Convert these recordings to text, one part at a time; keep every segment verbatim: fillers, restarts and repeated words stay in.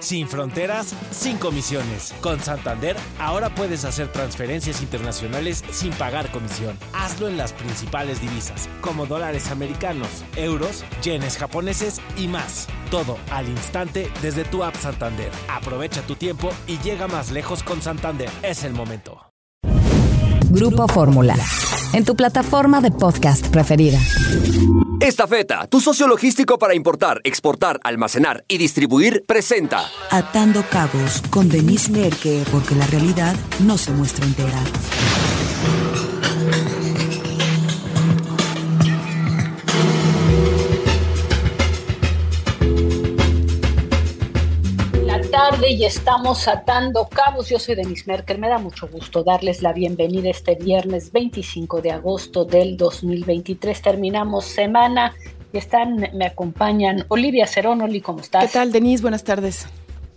Sin fronteras, sin comisiones. Con Santander, ahora puedes hacer transferencias internacionales sin pagar comisión. Hazlo en las principales divisas, como dólares americanos, euros, yenes japoneses y más. Todo al instante desde tu app Santander. Aprovecha tu tiempo y llega más lejos con Santander. Es el momento. Grupo Fórmula, en tu plataforma de podcast preferida. Estafeta, tu socio logístico para importar, exportar, almacenar y distribuir, presenta Atando Cabos con Denise Merker, porque la realidad no se muestra entera. Tarde y estamos atando cabos. Yo soy Denise Merker. Me da mucho gusto darles la bienvenida este viernes veinticinco de agosto del dos mil veintitrés. Terminamos semana y están, me acompañan Olivia Cerón. Oli, ¿cómo estás? ¿Qué tal, Denise? Buenas tardes.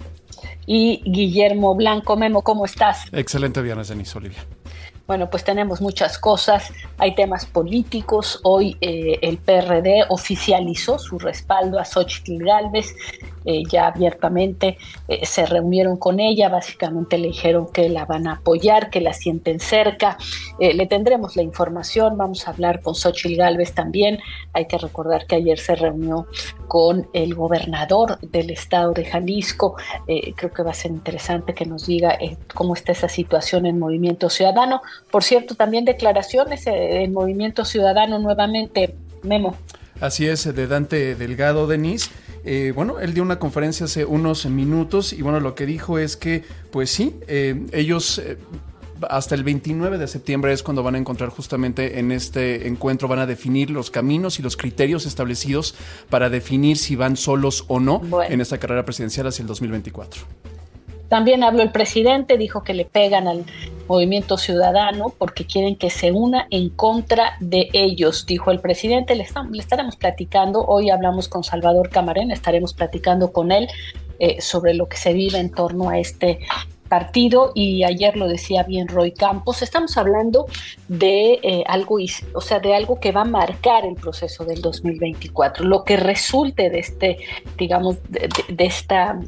Y Guillermo Blanco. Memo, ¿cómo estás? Excelente viernes, Denise. Olivia. Bueno, pues tenemos muchas cosas, hay temas políticos. Hoy eh, el P R D oficializó su respaldo a Xóchitl Gálvez, eh, ya abiertamente eh, se reunieron con ella, básicamente le dijeron que la van a apoyar, que la sienten cerca. Eh, le tendremos la información, vamos a hablar con Xóchitl Gálvez también. Hay que recordar que ayer se reunió con el gobernador del estado de Jalisco. Eh, creo que va a ser interesante que nos diga eh, cómo está esa situación en Movimiento Ciudadano. Por cierto, también declaraciones en Movimiento Ciudadano nuevamente, Memo. Así es, de Dante Delgado, Denise. Eh, bueno, él dio una conferencia hace unos minutos y bueno, lo que dijo es que, pues sí, eh, ellos... Eh, hasta el veintinueve de septiembre es cuando van a encontrar justamente en este encuentro, van a definir los caminos y los criterios establecidos para definir si van solos o no bueno. en esta carrera presidencial hacia el dos mil veinticuatro. También habló el presidente, dijo que le pegan al Movimiento Ciudadano porque quieren que se una en contra de ellos, dijo el presidente. Le, estamos, le estaremos platicando, hoy hablamos con Salvador Camarena, estaremos platicando con él eh, sobre lo que se vive en torno a este partido, y ayer lo decía bien Roy Campos, estamos hablando de eh, algo, o sea, de algo que va a marcar el proceso del dos mil veinticuatro, lo que resulte de este, digamos, de, de, de esta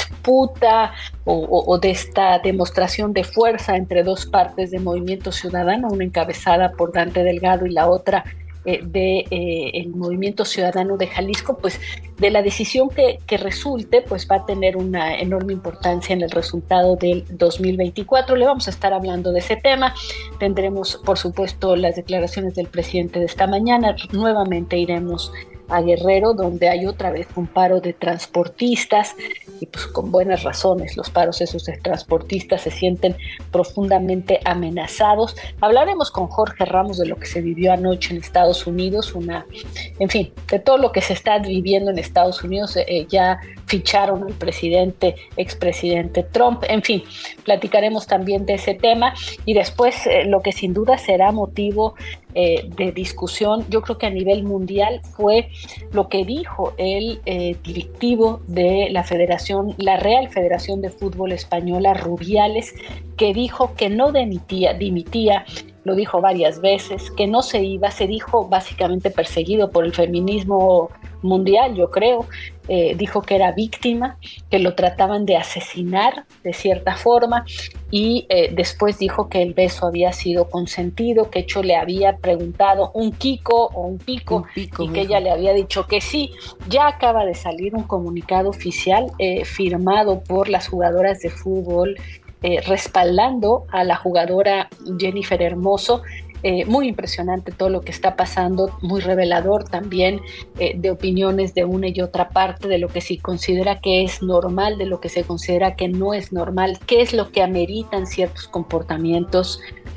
disputa o, o, o de esta demostración de fuerza entre dos partes de Movimiento Ciudadano, una encabezada por Dante Delgado y la otra Eh, de eh, el Movimiento Ciudadano de Jalisco. Pues de la decisión que, que resulte, pues va a tener una enorme importancia en el resultado del dos mil veinticuatro. Le vamos a estar hablando de ese tema. Tendremos, por supuesto, las declaraciones del presidente de esta mañana. Nuevamente iremos a Guerrero, donde hay otra vez un paro de transportistas, y pues con buenas razones, los paros esos de transportistas se sienten profundamente amenazados. Hablaremos con Jorge Ramos de lo que se vivió anoche en Estados Unidos, una, en fin, de todo lo que se está viviendo en Estados Unidos. Eh, ya ficharon al presidente, expresidente Trump, en fin, platicaremos también de ese tema, y después eh, lo que sin duda será motivo Eh, de discusión, yo creo que a nivel mundial, fue lo que dijo el eh, directivo de la Federación, la Real Federación de Fútbol Española, Rubiales, que dijo que no dimitía, dimitía, lo dijo varias veces, que no se iba, se dijo básicamente perseguido por el feminismo mundial, yo creo. Eh, dijo que era víctima, que lo trataban de asesinar de cierta forma, y eh, después dijo que el beso había sido consentido, que hecho le había preguntado un Kiko o un pico, un pico y que ella le había dicho que sí. Ya acaba de salir un comunicado oficial eh, firmado por las jugadoras de fútbol eh, respaldando a la jugadora Jennifer Hermoso. Eh, muy impresionante todo lo que está pasando, muy revelador también eh, de opiniones de una y otra parte, de lo que se considera que es normal, de lo que se considera que no es normal, qué es lo que ameritan ciertos comportamientos,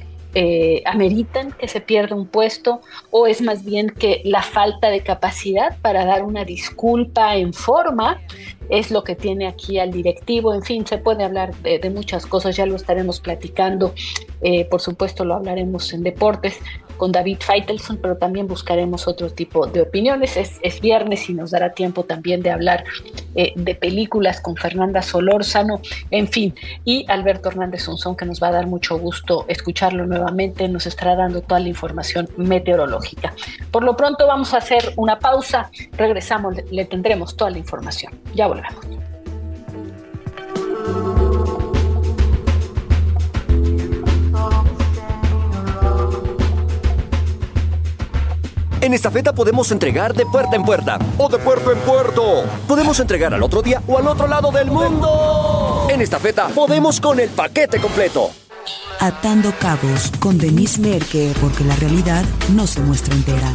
eh, ameritan que se pierda un puesto, o es más bien que la falta de capacidad para dar una disculpa en forma es lo que tiene aquí al directivo. En fin, se puede hablar de, de muchas cosas, ya lo estaremos platicando. Eh, por supuesto lo hablaremos en deportes con David Feitelson, pero también buscaremos otro tipo de opiniones. Es, es viernes y nos dará tiempo también de hablar eh, de películas con Fernanda Solórzano, en fin, y Alberto Hernández Unzón, que nos va a dar mucho gusto escucharlo nuevamente, nos estará dando toda la información meteorológica. Por lo pronto vamos a hacer una pausa, regresamos, le, le tendremos toda la información. Ya volvemos. En Estafeta podemos entregar de puerta en puerta o de puerto en puerto. Podemos entregar al otro día o al otro lado del mundo. En Estafeta podemos con el paquete completo. Atando cabos con Denise Merker, porque la realidad no se muestra entera.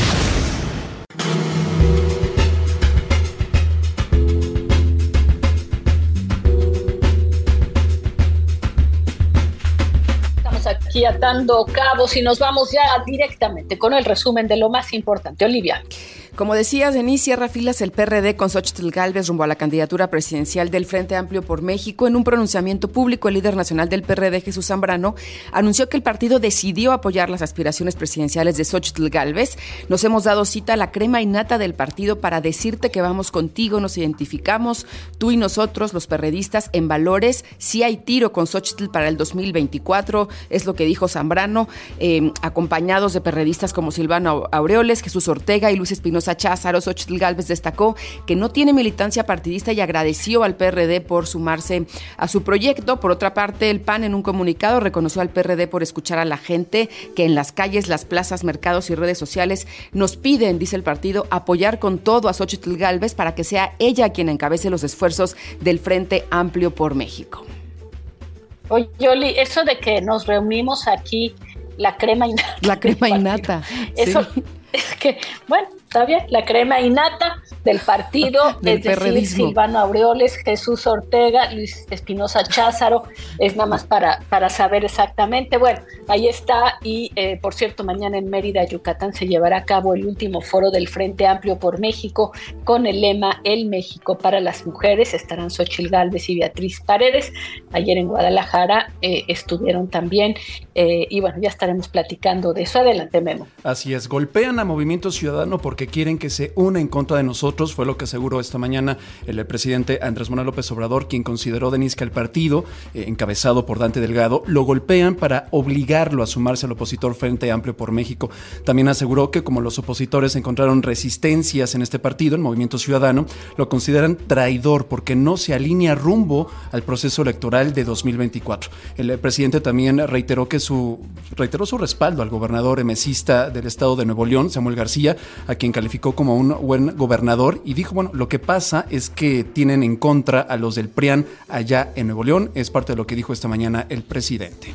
Aquí atando cabos y nos vamos ya directamente con el resumen de lo más importante. Olivia. Como decías, Denise, cierra filas el P R D con Xóchitl Gálvez rumbo a la candidatura presidencial del Frente Amplio por México. En un pronunciamiento público, el líder nacional del P R D, Jesús Zambrano, anunció que el partido decidió apoyar las aspiraciones presidenciales de Xóchitl Gálvez. Nos hemos dado cita a la crema innata del partido para decirte que vamos contigo, nos identificamos, tú y nosotros, los perredistas, en valores. Sí hay tiro con Xóchitl para el dos mil veinticuatro, es lo que dijo Zambrano, eh, acompañados de perredistas como Silvano Aureoles, Jesús Ortega y Luis Espinosa Cházaro. Xóchitl Gálvez destacó que no tiene militancia partidista y agradeció al P R D por sumarse a su proyecto. Por otra parte, el P A N en un comunicado reconoció al P R D por escuchar a la gente que en las calles, las plazas, mercados y redes sociales nos piden, dice el partido, apoyar con todo a Xóchitl Gálvez para que sea ella quien encabece los esfuerzos del Frente Amplio por México. Oye, Yoli, eso de que nos reunimos aquí, la crema innata. La crema innata. Eso sí. Es que, bueno, está bien, la crema innata del partido, del es decir, perredismo. Silvano Aureoles, Jesús Ortega, Luis Espinosa Cházaro, es nada más para, para saber exactamente. Bueno, ahí está, y eh, por cierto, mañana en Mérida, Yucatán, se llevará a cabo el último foro del Frente Amplio por México, con el lema El México para las Mujeres. Estarán Xóchitl Gálvez y Beatriz Paredes. Ayer en Guadalajara eh, estuvieron también, eh, y bueno, ya estaremos platicando de eso. Adelante, Memo. Así es, golpean a Movimiento Ciudadano porque quieren que se una en contra de nosotros, fue lo que aseguró esta mañana el presidente Andrés Manuel López Obrador, quien consideró, Denise, que el partido, eh, encabezado por Dante Delgado, lo golpean para obligarlo a sumarse al opositor Frente Amplio por México. También aseguró que como los opositores encontraron resistencias en este partido, el Movimiento Ciudadano, lo consideran traidor porque no se alinea rumbo al proceso electoral de dos mil veinticuatro. El presidente también reiteró que su reiteró su respaldo al gobernador emesista del estado de Nuevo León, Samuel García, a quien calificó como un buen gobernador, y dijo, bueno, lo que pasa es que tienen en contra a los del P R I A N allá en Nuevo León. Es parte de lo que dijo esta mañana el presidente.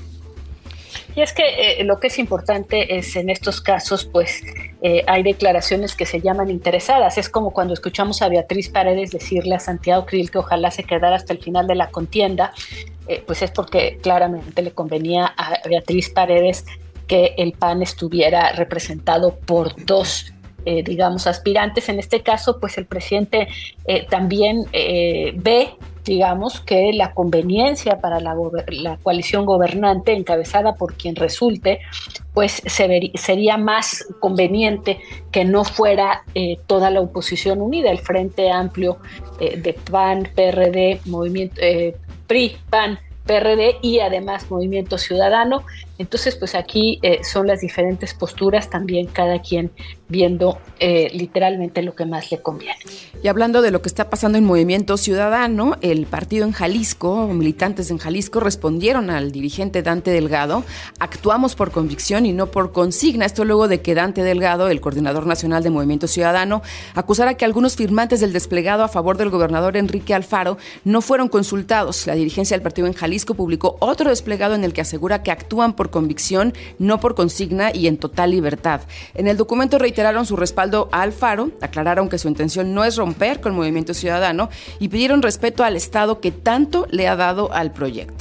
Y es que eh, lo que es importante es en estos casos, pues eh, hay declaraciones que se llaman interesadas. Es como cuando escuchamos a Beatriz Paredes decirle a Santiago Krill que ojalá se quedara hasta el final de la contienda, eh, pues es porque claramente le convenía a Beatriz Paredes que el P A N estuviera representado por dos, eh, digamos, aspirantes. En este caso, pues el presidente eh, también eh, ve, digamos, que la conveniencia para la, la coalición gobernante encabezada por quien resulte, pues se ver, sería más conveniente que no fuera eh, toda la oposición unida, el Frente Amplio eh, de P A N, P R D, Movimiento, eh, P R I, P A N, P R D y además Movimiento Ciudadano. Entonces, pues aquí eh, son las diferentes posturas, también cada quien viendo eh, literalmente lo que más le conviene. Y hablando de lo que está pasando en Movimiento Ciudadano, el partido en Jalisco, militantes en Jalisco, respondieron al dirigente Dante Delgado: actuamos por convicción y no por consigna. Esto luego de que Dante Delgado, el coordinador nacional de Movimiento Ciudadano, acusara que algunos firmantes del desplegado a favor del gobernador Enrique Alfaro no fueron consultados. La dirigencia del partido en Jalisco publicó otro desplegado en el que asegura que actúan por convicción, no por consigna y en total libertad. En el documento reiteraron su respaldo a Alfaro, aclararon que su intención no es romper con Movimiento Ciudadano y pidieron respeto al Estado que tanto le ha dado al proyecto.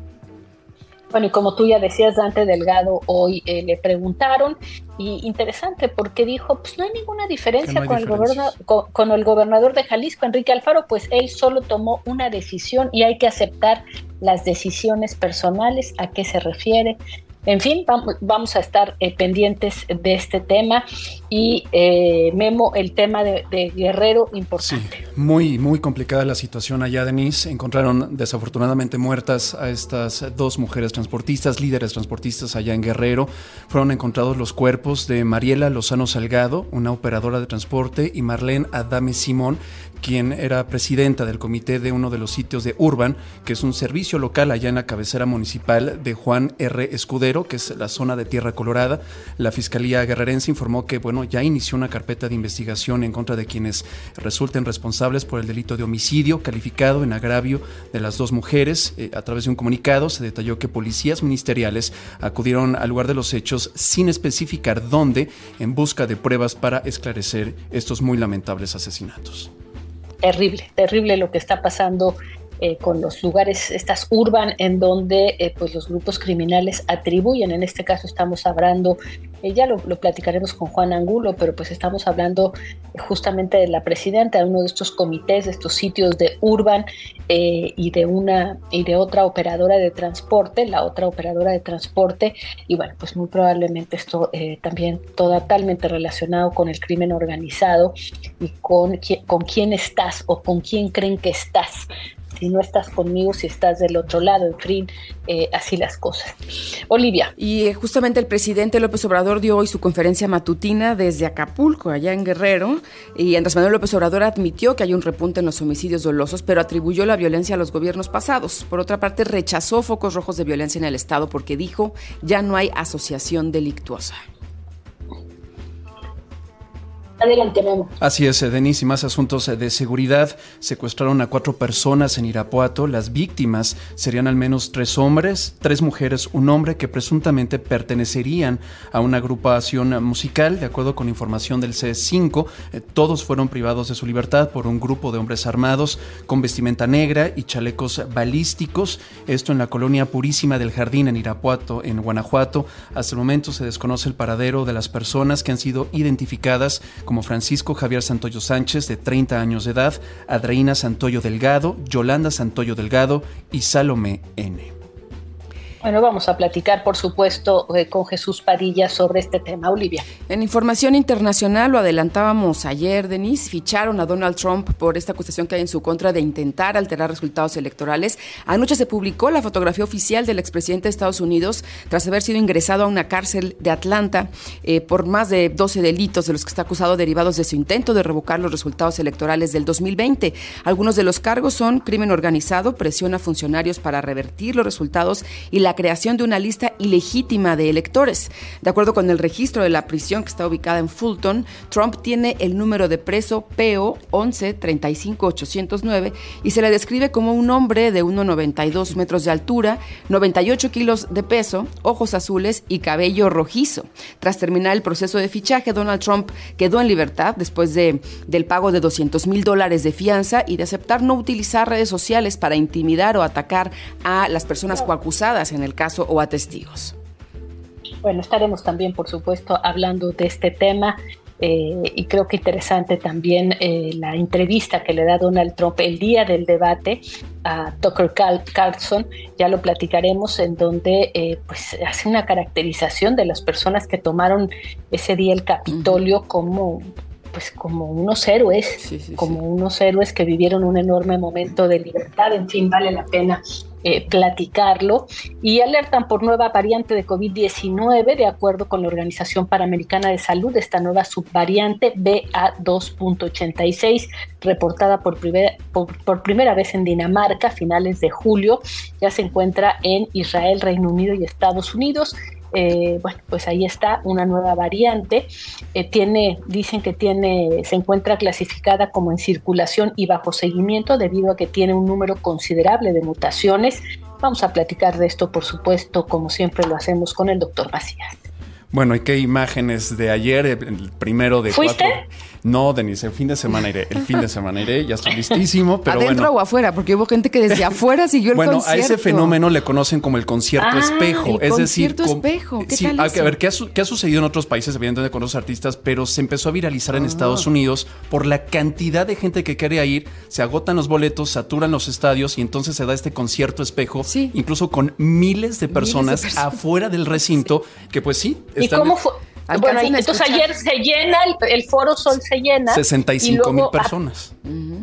Bueno, y como tú ya decías, Dante Delgado hoy eh, le preguntaron, y interesante porque dijo, pues no hay ninguna diferencia, no hay con, el gobernador, con, con el gobernador de Jalisco, Enrique Alfaro, pues él solo tomó una decisión y hay que aceptar las decisiones personales. ¿A qué se refiere? En fin, vamos, vamos a estar eh, pendientes de este tema. Y eh, Memo, el tema de, de Guerrero, importante. Sí, muy, muy complicada la situación allá, Denise. Encontraron desafortunadamente muertas a estas dos mujeres transportistas, líderes transportistas allá en Guerrero. Fueron encontrados los cuerpos de Mariela Lozano Salgado, una operadora de transporte, y Marlene Adame Simón, quien era presidenta del comité de uno de los sitios de Urban, que es un servicio local allá en la cabecera municipal de Juan R. Escudero. Cero, que es la zona de Tierra Colorada. La Fiscalía Guerrerense informó que, bueno, ya inició una carpeta de investigación en contra de quienes resulten responsables por el delito de homicidio calificado en agravio de las dos mujeres. Eh, a través de un comunicado se detalló que policías ministeriales acudieron al lugar de los hechos sin especificar dónde, en busca de pruebas para esclarecer estos muy lamentables asesinatos. Terrible, terrible lo que está pasando eh, con los lugares, estas urban, en donde eh, pues los grupos criminales atribuyen, en este caso estamos hablando, eh, ya lo, lo platicaremos con Juan Angulo, pero pues estamos hablando justamente de la presidenta de uno de estos comités, de estos sitios de urban eh, y de una y de otra operadora de transporte, la otra operadora de transporte, y bueno, pues muy probablemente esto eh, también totalmente relacionado con el crimen organizado y con, con quién estás o con quién creen que estás. Si no estás conmigo, si estás del otro lado, en fin, eh, así las cosas. Olivia. Y eh, justamente el presidente López Obrador dio hoy su conferencia matutina desde Acapulco, allá en Guerrero, y Andrés Manuel López Obrador admitió que hay un repunte en los homicidios dolosos, pero atribuyó la violencia a los gobiernos pasados. Por otra parte, rechazó focos rojos de violencia en el Estado porque dijo, ya no hay asociación delictuosa. Adelante, Memo. Así es, Denise, y más asuntos de seguridad. Secuestraron a cuatro personas en Irapuato. Las víctimas serían al menos tres hombres, tres mujeres, un hombre que presuntamente pertenecerían a una agrupación musical. De acuerdo con información del C cinco, eh, todos fueron privados de su libertad por un grupo de hombres armados con vestimenta negra y chalecos balísticos. Esto en la colonia Purísima del Jardín en Irapuato, en Guanajuato. Hasta el momento se desconoce el paradero de las personas que han sido identificadas como Francisco Javier Santoyo Sánchez, de treinta años de edad, Adriana Santoyo Delgado, Yolanda Santoyo Delgado y Salomé N. Bueno, vamos a platicar, por supuesto, eh, con Jesús Padilla sobre este tema. Olivia. En información internacional, lo adelantábamos ayer, Denise, ficharon a Donald Trump por esta acusación que hay en su contra de intentar alterar resultados electorales. Anoche se publicó la fotografía oficial del expresidente de Estados Unidos tras haber sido ingresado a una cárcel de Atlanta eh, por más de doce delitos de los que está acusado derivados de su intento de revocar los resultados electorales del dos mil veinte. Algunos de los cargos son crimen organizado, presión a funcionarios para revertir los resultados y la creación de una lista ilegítima de electores. De acuerdo con el registro de la prisión que está ubicada en Fulton, Trump tiene el número de preso P O once treinta y cinco ochocientos nueve y se le describe como un hombre de uno coma noventa y dos metros de altura, noventa y ocho kilos de peso, ojos azules y cabello rojizo. Tras terminar el proceso de fichaje, Donald Trump quedó en libertad después de, del pago de doscientos mil dólares de fianza y de aceptar no utilizar redes sociales para intimidar o atacar a las personas coacusadas en el caso o a testigos. Bueno, estaremos también, por supuesto, hablando de este tema eh, y creo que interesante también eh, la entrevista que le da Donald Trump el día del debate a Tucker Carlson, ya lo platicaremos, en donde eh, pues hace una caracterización de las personas que tomaron ese día el Capitolio uh-huh. como pues como unos héroes, sí, sí, como sí. unos héroes que vivieron un enorme momento de libertad. En fin, vale la pena eh, platicarlo. Y alertan por nueva variante de covid diecinueve, de acuerdo con la Organización Panamericana de Salud, esta nueva subvariante B A dos punto ochenta y seis, reportada por primera, por, por primera vez en Dinamarca a finales de julio, ya se encuentra en Israel, Reino Unido y Estados Unidos. Eh, bueno, pues ahí está una nueva variante. Eh, tiene, dicen que tiene, se encuentra clasificada como en circulación y bajo seguimiento debido a que tiene un número considerable de mutaciones. Vamos a platicar de esto, por supuesto, como siempre lo hacemos con el doctor Macías. Bueno, ¿y qué imágenes de ayer? El primero de ¿Fuiste? cuatro. No, Denise, el fin de semana iré. El fin de semana iré, ya estoy listísimo. Pero ¿adentro bueno, o afuera? Porque hubo gente que desde afuera siguió el bueno, concierto. Bueno, a ese fenómeno le conocen como el concierto ah, espejo. El es concierto decir, espejo. ¿Qué sí, tal a, eso? a ver, ¿qué ha, ¿qué ha sucedido en otros países, evidentemente con otros artistas? Pero se empezó a viralizar en ah. Estados Unidos por la cantidad de gente que quería ir. Se agotan los boletos, saturan los estadios y entonces se da este concierto espejo, sí. incluso con miles de personas, miles de personas afuera del recinto, que pues sí. Están ¿Y cómo fue? Bueno, entonces ayer se llena, el, el Foro Sol se llena. sesenta y cinco mil personas. Uh-huh.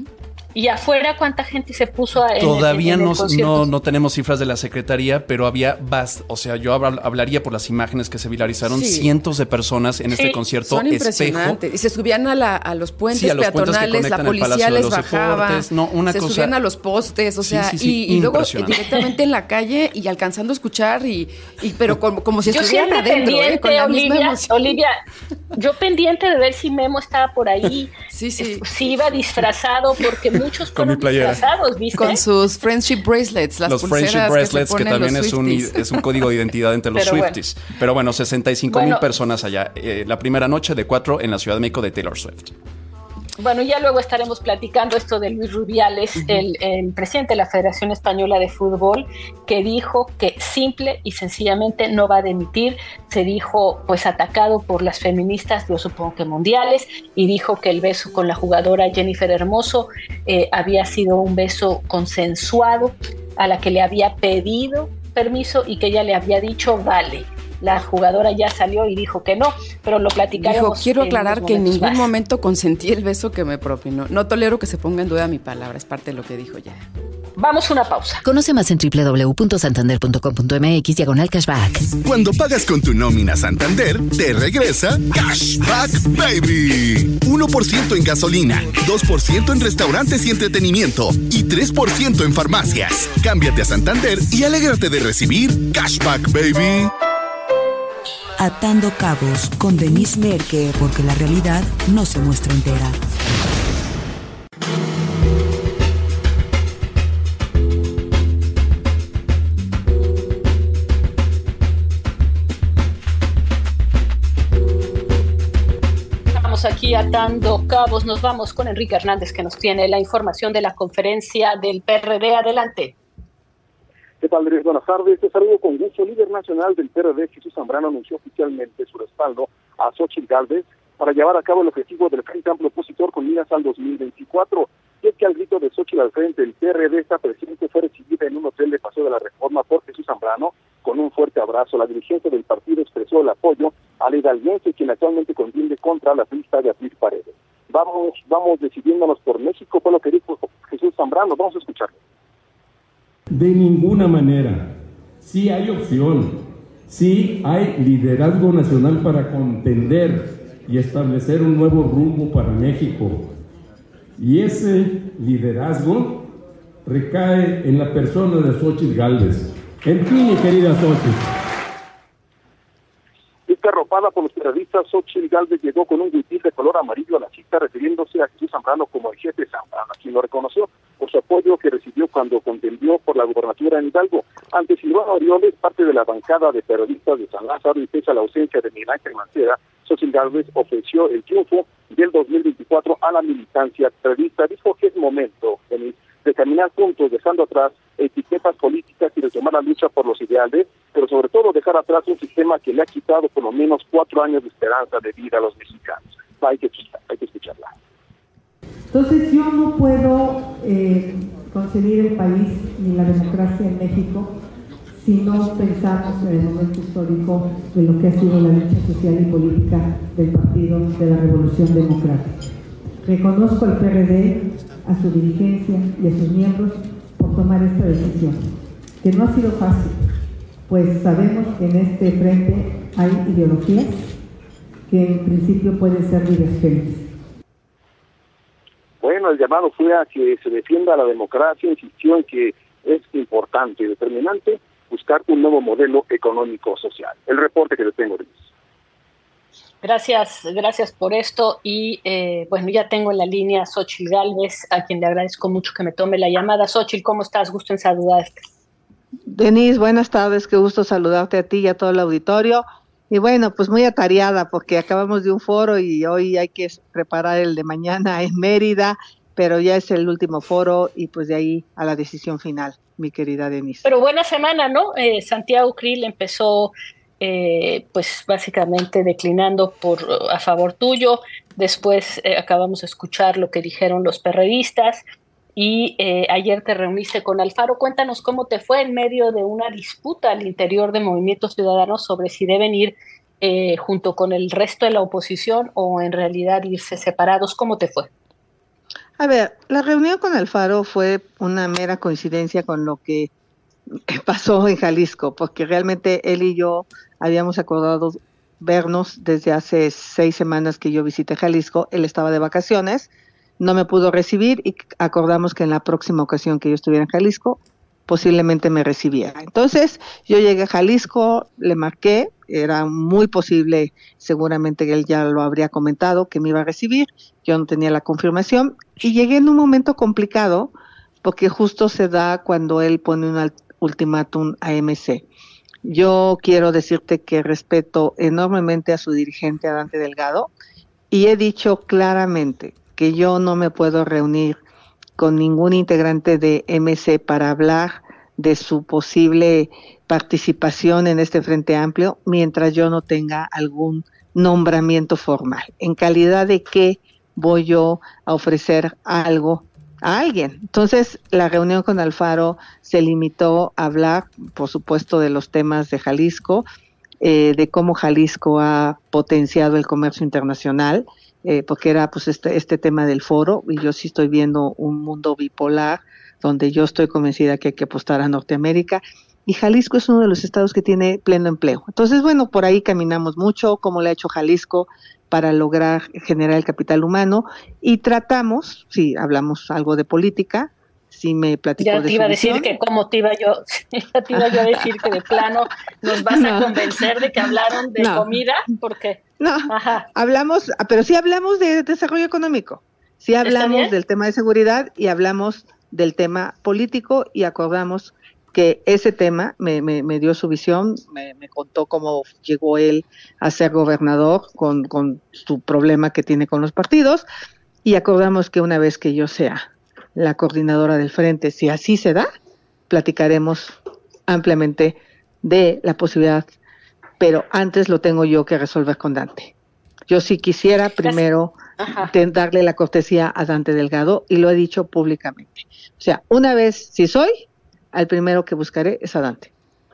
¿Y afuera cuánta gente se puso a, en Todavía el, en el no, concierto? no, no tenemos cifras de la Secretaría, pero había, bast- o sea, yo habl- hablaría por las imágenes que se viralizaron, Sí. cientos de personas en Sí, este concierto Son espejo. impresionantes. Y se subían a, la, a los puentes Sí, a los puentes que peatonales, la conectan el policía Palacio de les los bajaba, Deportes. No, una se cosa- subían a los postes, o Sí, sea, sí, sí, y, y luego impresionante. directamente en la calle y alcanzando a escuchar, y, y pero como, como si Yo estuvieran siempre adentro, pendiente, ¿eh? Con la misma Olivia, emoción. Olivia, yo pendiente de ver si Memo estaba por ahí, Sí, sí. si iba disfrazado, porque muchos Con mi fueron playera. disfrazados, ¿viste? Con sus friendship bracelets, las los pulseras friendship bracelets, que, que, se ponen también los es un, Swifties. es un código de identidad entre los Pero bueno. Swifties. Pero bueno, sesenta y cinco mil Bueno. personas allá. Eh, la primera noche de cuatro en la Ciudad de México de Taylor Swift. Bueno, ya luego estaremos platicando esto de Luis Rubiales, uh-huh. el, el presidente de la Federación Española de Fútbol, que dijo que simple y sencillamente no va a dimitir. Se dijo pues atacado por las feministas, yo supongo que mundiales, y dijo que el beso con la jugadora Jennifer Hermoso eh, había sido un beso consensuado, a la que le había pedido permiso y que ella le había dicho vale. La jugadora ya salió y dijo que no, pero lo platicaremos. Dijo, quiero aclarar que en ningún más. momento consentí el beso que me propinó. No tolero que se ponga en duda mi palabra, es parte de lo que dijo ya. Vamos a una pausa. Conoce más en doble u doble u doble u punto santander punto com punto m x diagonal cashback. Cuando pagas con tu nómina Santander, te regresa Cashback Baby. uno por ciento en gasolina, dos por ciento en restaurantes y entretenimiento y tres por ciento en farmacias. Cámbiate a Santander y alégrate de recibir Cashback Baby. Atando Cabos con Denise Merker, porque la realidad no se muestra entera. Estamos aquí atando cabos, nos vamos con Enrique Hernández que nos tiene la información de la conferencia del P R D. Adelante. ¿Qué tal, Andrés? Buenas tardes. Te saludo con gusto. El líder nacional del P R D, Jesús Zambrano, anunció oficialmente su respaldo a Xóchitl Gálvez para llevar a cabo el objetivo del Frente Amplio Opositor con miras al dos mil veinticuatro. Y es que al grito de Xóchitl al frente, el P R D esta presente fue recibida en un hotel de Paseo de la Reforma por Jesús Zambrano con un fuerte abrazo. La dirigencia del partido expresó el apoyo al hidalguense, quien actualmente contiende contra la lista de Beatriz Paredes. Vamos, vamos decidiéndonos por México, fue lo que dijo Jesús Zambrano. Vamos a escucharlo. De ninguna manera. Sí hay opción, sí hay liderazgo nacional para contender y establecer un nuevo rumbo para México. Y ese liderazgo recae en la persona de Xóchitl Gálvez. En ti, mi querida Xóchitl. Esta arropada por los periodistas, Xóchitl Gálvez llegó con un huipil de color amarillo a la cita, refiriéndose a Jesús Zambrano como el jefe Zambrano, a quien lo reconoció por su apoyo que recibió cuando contendió por la gubernatura en Hidalgo. Ante Silvano Aureoles, parte de la bancada de periodistas de San Lázaro, y pese a la ausencia de Miguel Ángel Mancera, Xóchitl Gálvez ofreció el triunfo del dos mil veinticuatro a la militancia periodista. Dijo que es momento de, de caminar juntos, dejando atrás etiquetas políticas y retomar la lucha por los ideales, pero sobre todo dejar atrás un sistema que le ha quitado por lo menos cuatro años de esperanza de vida a los mexicanos. Hay que, hay que escucharla. Entonces yo no puedo eh, concebir el país ni la democracia en México si no pensamos en el momento histórico de lo que ha sido la lucha social y política del Partido de la Revolución Democrática. Reconozco al P R D, a su dirigencia y a sus miembros por tomar esta decisión, que no ha sido fácil, pues sabemos que en este frente hay ideologías que en principio pueden ser divergentes. Bueno, el llamado fue a que se defienda la democracia, insistió en que es importante y determinante buscar un nuevo modelo económico-social. El reporte que le tengo, Luis. Gracias, gracias por esto y eh, bueno, ya tengo en la línea a Xóchitl Gálvez, a quien le agradezco mucho que me tome la llamada. Xóchitl, ¿cómo estás? Gusto en saludarte. Denise, buenas tardes, qué gusto saludarte a ti y a todo el auditorio. Y bueno, pues muy atareada porque acabamos de un foro y hoy hay que preparar el de mañana en Mérida, pero ya es el último foro y pues de ahí a la decisión final, mi querida Denise. Pero buena semana, ¿no? Eh, Santiago Krill empezó eh, pues básicamente declinando por a favor tuyo, después eh, acabamos de escuchar lo que dijeron los perredistas y eh, ayer te reuniste con Alfaro. Cuéntanos cómo te fue en medio de una disputa al interior de Movimiento Ciudadano sobre si deben ir eh, junto con el resto de la oposición o en realidad irse separados. ¿Cómo te fue? A ver, la reunión con Alfaro fue una mera coincidencia con lo que pasó en Jalisco, porque realmente él y yo habíamos acordado vernos desde hace seis semanas que yo visité Jalisco. Él estaba de vacaciones, no me pudo recibir y acordamos que en la próxima ocasión que yo estuviera en Jalisco, posiblemente me recibiera. Entonces, yo llegué a Jalisco, le marqué, era muy posible, seguramente que él ya lo habría comentado, que me iba a recibir, yo no tenía la confirmación, y llegué en un momento complicado, porque justo se da cuando él pone un ultimátum a M C. Yo quiero decirte que respeto enormemente a su dirigente, a Dante Delgado, y he dicho claramente que yo no me puedo reunir con ningún integrante de M C para hablar de su posible participación en este Frente Amplio mientras yo no tenga algún nombramiento formal. ¿En calidad de qué voy yo a ofrecer algo a alguien? Entonces, la reunión con Alfaro se limitó a hablar, por supuesto, de los temas de Jalisco, eh, de cómo Jalisco ha potenciado el comercio internacional, Eh, porque era pues este, este tema del foro, y yo sí estoy viendo un mundo bipolar, donde yo estoy convencida que hay que apostar a Norteamérica, y Jalisco es uno de los estados que tiene pleno empleo. Entonces, bueno, por ahí caminamos mucho, como le ha hecho Jalisco para lograr generar el capital humano, y tratamos, sí, hablamos algo de política, sí me platicó ya de te iba su a decir visión. que cómo te iba yo, ya te iba yo a decir que de plano nos vas No. a convencer de que hablaron de No. comida, porque No, Ajá. hablamos, pero sí hablamos de desarrollo económico, sí hablamos bien? del tema de seguridad y hablamos del tema político, y acordamos que ese tema me, me, me dio su visión, me, me contó cómo llegó él a ser gobernador con, con su problema que tiene con los partidos, y acordamos que una vez que yo sea la coordinadora del frente, si así se da, platicaremos ampliamente de la posibilidad, pero antes lo tengo yo que resolver con Dante. Yo sí quisiera primero de darle la cortesía a Dante Delgado, y lo he dicho públicamente. O sea, una vez si soy, al primero que buscaré es a Dante.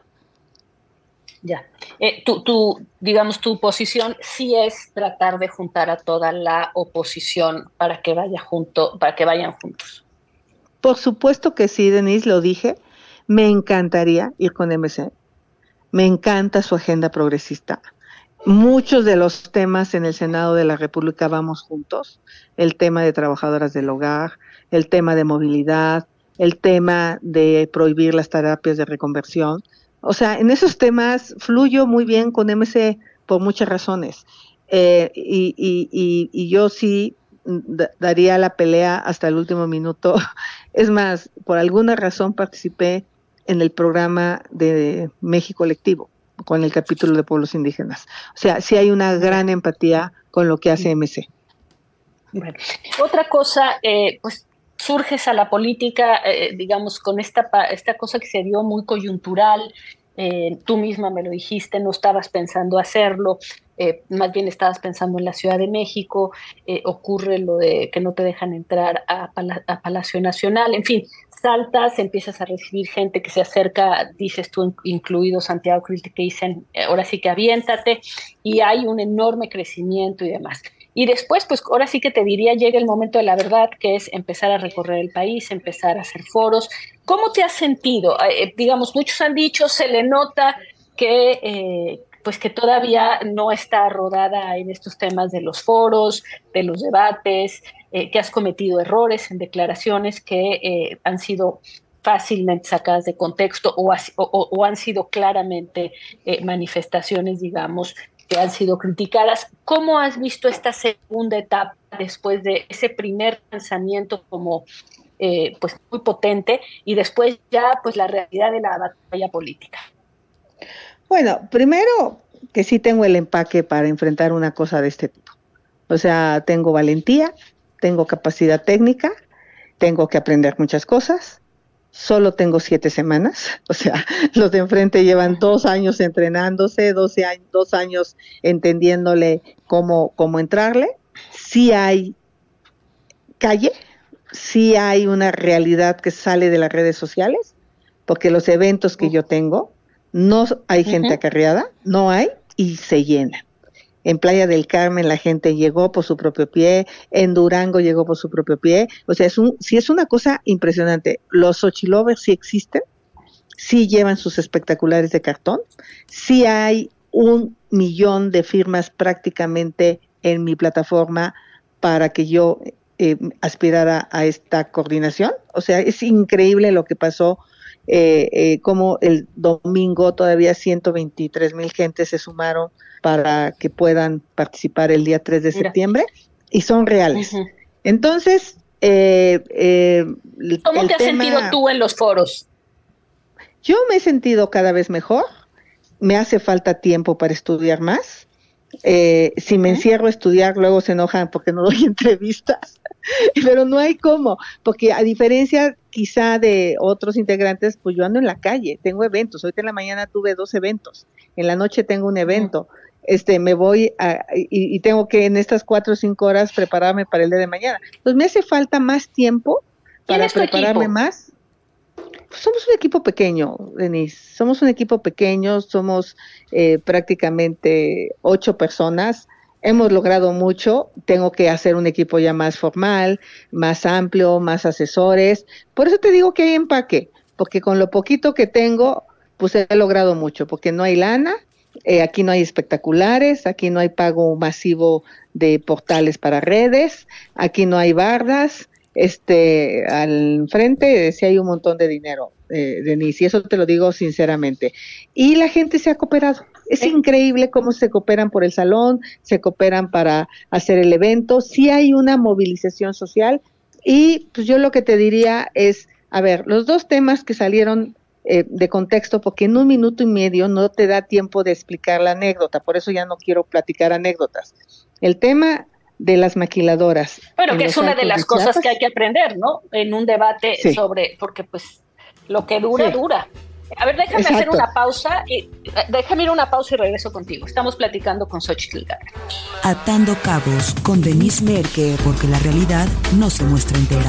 Ya. Eh, tu, tu, digamos, tu posición sí es tratar de juntar a toda la oposición para que vaya junto, para que vayan juntos. Por supuesto que sí, Denise, lo dije. Me encantaría ir con M C. Me encanta su agenda progresista. Muchos de los temas en el Senado de la República vamos juntos. El tema de trabajadoras del hogar, el tema de movilidad, el tema de prohibir las terapias de reconversión. O sea, en esos temas fluyo muy bien con M C por muchas razones. Eh, y, y, y, y yo sí d- daría la pelea hasta el último minuto. Es más, por alguna razón participé en el programa de México Colectivo, con el capítulo de pueblos indígenas. O sea, sí hay una gran empatía con lo que hace M C. Bueno, otra cosa, eh, pues surges a la política, eh, digamos, con esta, esta cosa que se dio muy coyuntural. Eh, tú misma me lo dijiste, no estabas pensando hacerlo, eh, más bien estabas pensando en la Ciudad de México, eh, ocurre lo de que no te dejan entrar a, Pala- a Palacio Nacional, en fin, saltas, empiezas a recibir gente que se acerca, dices tú, incluido Santiago Krill, que dicen, eh, ahora sí que aviéntate, y hay un enorme crecimiento y demás. Y después, pues ahora sí que te diría, llega el momento de la verdad, que es empezar a recorrer el país, empezar a hacer foros. ¿Cómo te has sentido? Eh, digamos, muchos han dicho, se le nota que, eh, pues que todavía no está rodada en estos temas de los foros, de los debates, eh, que has cometido errores en declaraciones que eh, han sido fácilmente sacadas de contexto o, as, o, o han sido claramente eh, manifestaciones, digamos, que han sido criticadas. ¿Cómo has visto esta segunda etapa después de ese primer lanzamiento como eh, pues muy potente y después ya pues la realidad de la batalla política? Bueno, primero que sí tengo el empaque para enfrentar una cosa de este tipo. O sea, tengo valentía, tengo capacidad técnica, tengo que aprender muchas cosas. Solo tengo siete semanas, o sea, los de enfrente llevan dos años entrenándose, doce años, dos años entendiéndole cómo, cómo entrarle. Sí hay calle, sí hay una realidad que sale de las redes sociales, porque los eventos que yo tengo, no hay gente Ujú. acarreada, no hay, y se llenan. en Playa del Carmen la gente llegó por su propio pie, en Durango llegó por su propio pie, o sea, es un, sí es una cosa impresionante. Los Xochilovers sí existen, sí llevan sus espectaculares de cartón, sí hay un millón de firmas prácticamente en mi plataforma para que yo eh, aspirara a esta coordinación. O sea, es increíble lo que pasó, eh, eh, como el domingo todavía ciento veintitrés mil gentes se sumaron para que puedan participar el día tres de Mira. septiembre, y son reales. Uh-huh. Entonces, eh, eh, ¿cómo te has tema, sentido tú en los foros? Yo me he sentido cada vez mejor, me hace falta tiempo para estudiar más. Eh, si me encierro a estudiar, luego se enojan porque no doy entrevistas, pero no hay cómo, porque a diferencia quizá de otros integrantes, pues yo ando en la calle, tengo eventos. Ahorita en la mañana tuve dos eventos, en la noche tengo un evento, este, me voy a, y, y tengo que en estas cuatro o cinco horas prepararme para el día de mañana. Entonces me hace falta más tiempo para prepararme equipo? más. Somos un equipo pequeño, Denise, somos un equipo pequeño, somos eh, prácticamente ocho personas, hemos logrado mucho, tengo que hacer un equipo ya más formal, más amplio, más asesores, por eso te digo que hay empaque, porque con lo poquito que tengo, pues he logrado mucho, porque no hay lana, eh, aquí no hay espectaculares, aquí no hay pago masivo de portales para redes, aquí no hay bardas. Este, al frente sí hay un montón de dinero, eh, Denise, y eso te lo digo sinceramente. Y la gente se ha cooperado. Es ¿Eh? increíble cómo se cooperan por el salón, se cooperan para hacer el evento. Sí hay una movilización social. Y pues yo lo que te diría es, a ver, los dos temas que salieron eh, de contexto, porque en un minuto y medio no te da tiempo de explicar la anécdota, por eso ya no quiero platicar anécdotas. El tema de las maquiladoras. Bueno, que es una de las de cosas que hay que aprender, ¿no? En un debate sí. sobre, porque pues lo que dura, sí. dura. A ver, déjame Exacto. hacer una pausa, y, déjame ir una pausa y regreso contigo. Estamos platicando con Xochitl Gálvez. Atando cabos con Denise Merker, porque la realidad no se muestra entera.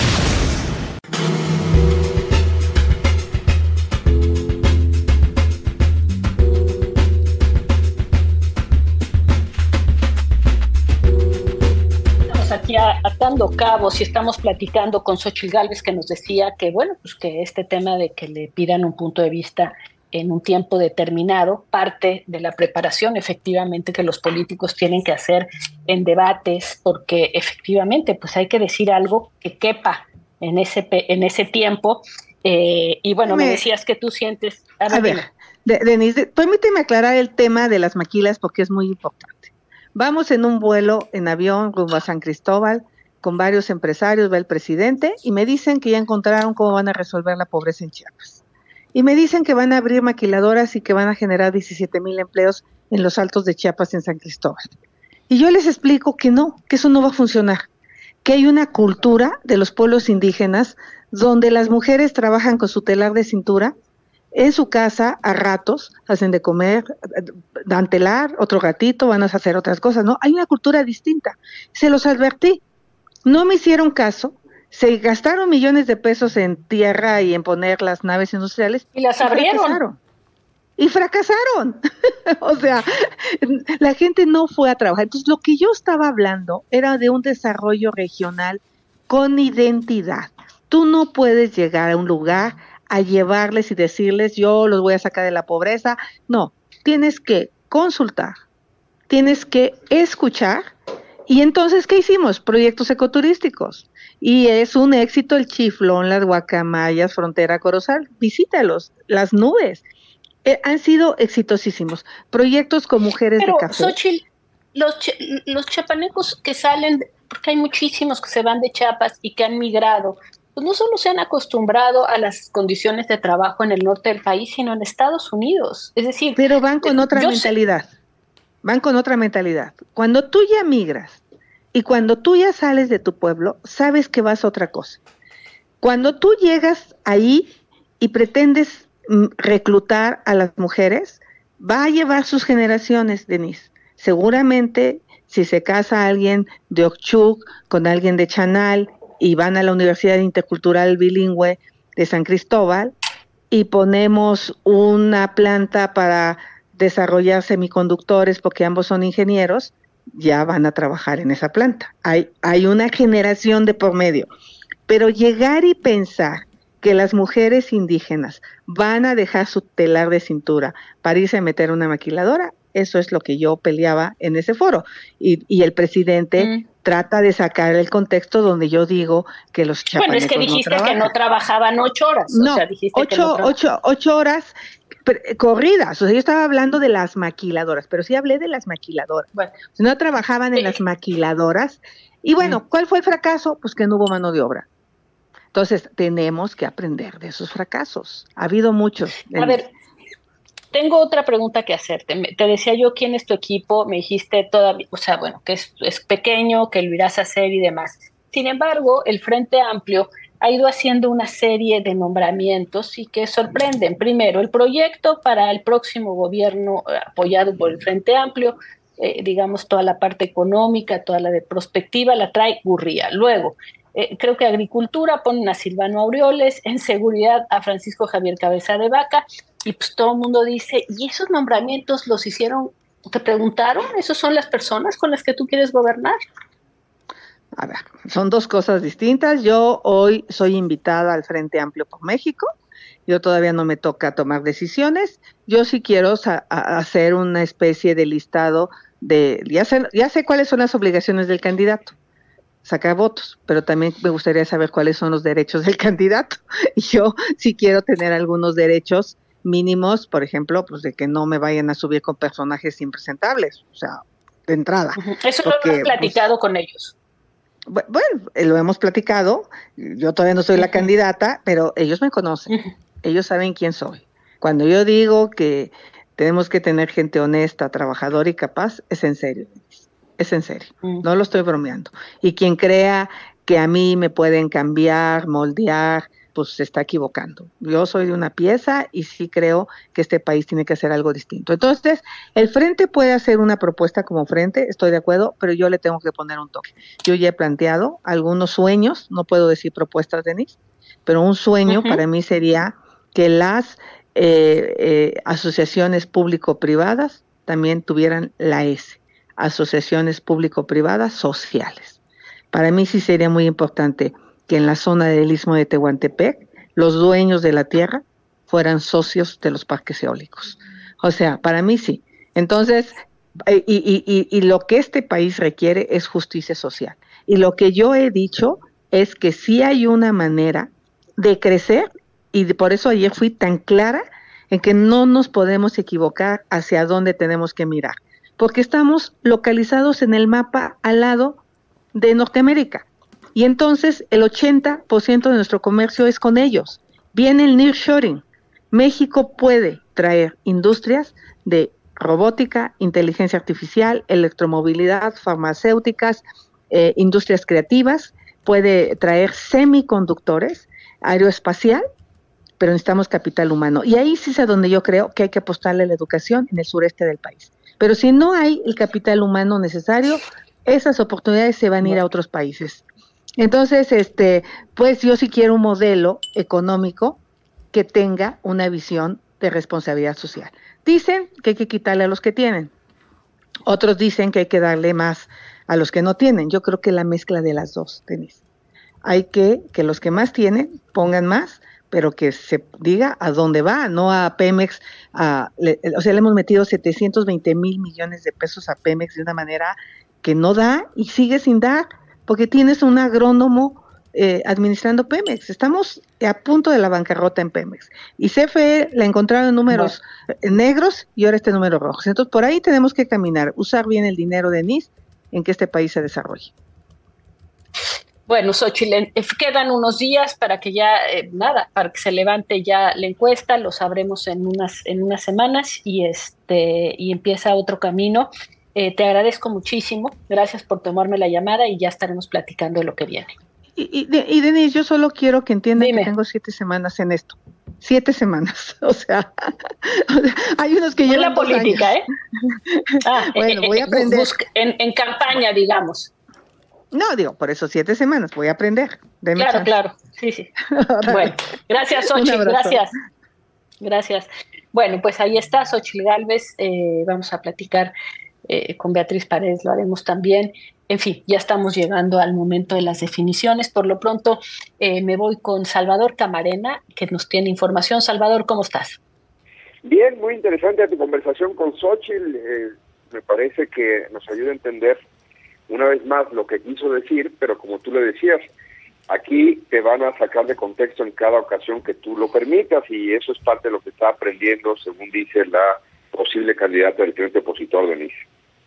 Aquí atando cabos y estamos platicando con Xochitl Gálvez, que nos decía que bueno, pues que este tema de que le pidan un punto de vista en un tiempo determinado, parte de la preparación efectivamente que los políticos tienen que hacer en debates, porque efectivamente pues hay que decir algo que quepa en ese, en ese tiempo, eh, y bueno, me, me decías que tú sientes... A ver, a ver de, Denise, permíteme aclarar el tema de las maquilas porque es muy importante. Vamos en un vuelo en avión rumbo a San Cristóbal con varios empresarios, va el presidente, y me dicen que ya encontraron cómo van a resolver la pobreza en Chiapas. Y me dicen que van a abrir maquiladoras y que van a generar diecisiete mil empleos en los Altos de Chiapas en San Cristóbal. Y yo les explico que no, que eso no va a funcionar, que hay una cultura de los pueblos indígenas donde las mujeres trabajan con su telar de cintura, en su casa, a ratos, hacen de comer, dan telar, otro ratito, van a hacer otras cosas, ¿no? Hay una cultura distinta. Se los advertí. No me hicieron caso. Se gastaron millones de pesos en tierra y en poner las naves industriales. Y las abrieron. Y fracasaron. O sea, la gente no fue a trabajar. Entonces, lo que yo estaba hablando era de un desarrollo regional con identidad. Tú no puedes llegar a un lugar a llevarles y decirles, yo los voy a sacar de la pobreza. No, tienes que consultar, tienes que escuchar, y entonces, ¿qué hicimos? Proyectos ecoturísticos, y es un éxito el Chiflón, las Guacamayas, Frontera Corozal, visítalos, las nubes, eh, han sido exitosísimos, proyectos con mujeres Pero, de café. Xochitl, los, ch- los chapanecos que salen, porque hay muchísimos que se van de Chiapas y que han migrado, pues no solo se han acostumbrado a las condiciones de trabajo en el norte del país, sino en Estados Unidos. Es decir, pero van con otra mentalidad. Sé. Van con otra mentalidad. Cuando tú ya migras y cuando tú ya sales de tu pueblo, sabes que vas a otra cosa. Cuando tú llegas ahí y pretendes mm, reclutar a las mujeres, va a llevar sus generaciones, Denise. Seguramente, si se casa alguien de Ochuc con alguien de Chanal, y van a la Universidad Intercultural Bilingüe de San Cristóbal y ponemos una planta para desarrollar semiconductores, porque ambos son ingenieros, ya van a trabajar en esa planta. Hay, hay una generación de por medio. Pero llegar y pensar que las mujeres indígenas van a dejar su telar de cintura para irse a meter una maquiladora, eso es lo que yo peleaba en ese foro. Y, y el presidente mm. trata de sacar el contexto donde yo digo que los chapanecos Bueno, es que dijiste no que no trabajaban ocho horas. No, o sea, dijiste ocho, que no tra- ocho, ocho horas corridas. O sea, yo estaba hablando de las maquiladoras, pero sí hablé de las maquiladoras. Bueno. No trabajaban en las maquiladoras. Y bueno, mm. ¿cuál fue el fracaso? Pues que no hubo mano de obra. Entonces, tenemos que aprender de esos fracasos. Ha habido muchos. A ver, tengo otra pregunta que hacerte. Te decía yo, ¿quién es tu equipo? Me dijiste todavía, o sea, bueno, que es, es pequeño, que lo irás a hacer y demás. Sin embargo, el Frente Amplio ha ido haciendo una serie de nombramientos y que sorprenden. Primero, el proyecto para el próximo gobierno eh, apoyado por el Frente Amplio, eh, digamos, toda la parte económica, toda la de prospectiva, la trae Gurría. Luego, eh, creo que Agricultura ponen a Silvano Aureoles, en Seguridad a Francisco Javier Cabeza de Vaca, y pues todo el mundo dice, ¿y esos nombramientos los hicieron? ¿Te preguntaron? ¿Esos son las personas con las que tú quieres gobernar? A ver, son dos cosas distintas. Yo hoy soy invitada al Frente Amplio por México. Yo todavía no me toca tomar decisiones. Yo sí quiero sa- a hacer una especie de listado de, ya sé, ya sé cuáles son las obligaciones del candidato, sacar votos, pero también me gustaría saber cuáles son los derechos del candidato. Y yo sí quiero tener algunos derechos mínimos, por ejemplo, pues de que no me vayan a subir con personajes impresentables, o sea, de entrada. Uh-huh. Eso porque, lo hemos platicado pues, con ellos. Bueno, lo hemos platicado, yo todavía no soy uh-huh. la candidata, pero ellos me conocen, uh-huh. ellos saben quién soy. Cuando yo digo que tenemos que tener gente honesta, trabajadora y capaz, es en serio, es en serio, uh-huh. no lo estoy bromeando. Y quien crea que a mí me pueden cambiar, moldear, pues se está equivocando. Yo soy de una pieza y sí creo que este país tiene que hacer algo distinto. Entonces, el Frente puede hacer una propuesta como Frente, estoy de acuerdo, pero yo le tengo que poner un toque. Yo ya he planteado algunos sueños, no puedo decir propuestas, Denise, pero un sueño uh-huh. para mí sería que las eh, eh, asociaciones público-privadas también tuvieran la S, asociaciones público-privadas sociales. Para mí sí sería muy importante que en la zona del Istmo de Tehuantepec los dueños de la tierra fueran socios de los parques eólicos. O sea, para mí sí. Entonces, y, y, y, y lo que este país requiere es justicia social. Y lo que yo he dicho es que sí hay una manera de crecer, y por eso ayer fui tan clara en que no nos podemos equivocar hacia dónde tenemos que mirar, porque estamos localizados en el mapa al lado de Norteamérica. Y entonces el ochenta por ciento de nuestro comercio es con ellos. Viene el nearshoring. México puede traer industrias de robótica, inteligencia artificial, electromovilidad, farmacéuticas, eh, industrias creativas, puede traer semiconductores, aeroespacial, pero necesitamos capital humano. Y ahí sí es a donde yo creo que hay que apostarle a la educación en el sureste del país. Pero si no hay el capital humano necesario, esas oportunidades se van a ir a otros países. Entonces, este, pues yo sí quiero un modelo económico que tenga una visión de responsabilidad social. Dicen que hay que quitarle a los que tienen. Otros dicen que hay que darle más a los que no tienen. Yo creo que la mezcla de las dos, Denise. Hay que que los que más tienen pongan más, pero que se diga a dónde va, no a Pemex. A, le, o sea, le hemos metido setecientos veinte mil millones de pesos a Pemex de una manera que no da y sigue sin dar, porque tienes un agrónomo eh, administrando Pemex. Estamos a punto de la bancarrota en Pemex. Y C F E la encontraron en números bueno. negros y ahora este número rojos. Entonces, por ahí tenemos que caminar, usar bien el dinero de N I S en que este país se desarrolle. Bueno, Xochitl, quedan unos días para que ya, eh, nada, para que se levante ya la encuesta, lo sabremos en unas, en unas semanas y, este, y empieza otro camino. Eh, te agradezco muchísimo, gracias por tomarme la llamada y ya estaremos platicando de lo que viene. Y, y, y Denise, yo solo quiero que entiendan Dime. que tengo siete semanas en esto. Siete semanas, o sea, o sea hay unos que llevan la política, años. ¿eh? Ah, bueno, eh, voy a aprender. Busca, en, en campaña, digamos. No, digo, por eso siete semanas, voy a aprender. Deme claro, chance. claro, sí, sí. Bueno, gracias, Xochitl, gracias. Gracias. Bueno, pues ahí está Xóchitl Gálvez. Eh, vamos a platicar eh, con Beatriz Paredes, lo haremos también. En fin, ya estamos llegando al momento de las definiciones. Por lo pronto, eh, me voy con Salvador Camarena, que nos tiene información. Salvador, ¿cómo estás? Bien, muy interesante tu conversación con Xóchitl. Eh, me parece que nos ayuda a entender una vez más lo que quiso decir, pero como tú le decías, aquí te van a sacar de contexto en cada ocasión que tú lo permitas, y eso es parte de lo que está aprendiendo, según dice la posible candidata del frente opositor, Denise.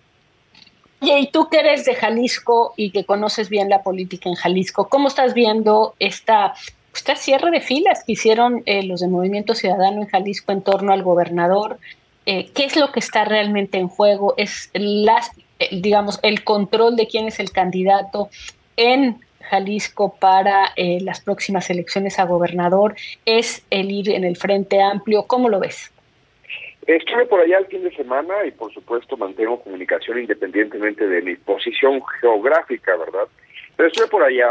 Oye, y tú que eres de Jalisco y que conoces bien la política en Jalisco, ¿cómo estás viendo esta, esta cierre de filas que hicieron eh, los de Movimiento Ciudadano en Jalisco en torno al gobernador? Eh, ¿Qué es lo que está realmente en juego? ¿Es las, eh, digamos, el control de quién es el candidato en Jalisco para eh, las próximas elecciones a gobernador? ¿Es el ir en el Frente Amplio? ¿Cómo lo ves? Estuve por allá el fin de semana y por supuesto mantengo comunicación independientemente de mi posición geográfica, ¿verdad? Pero estuve por allá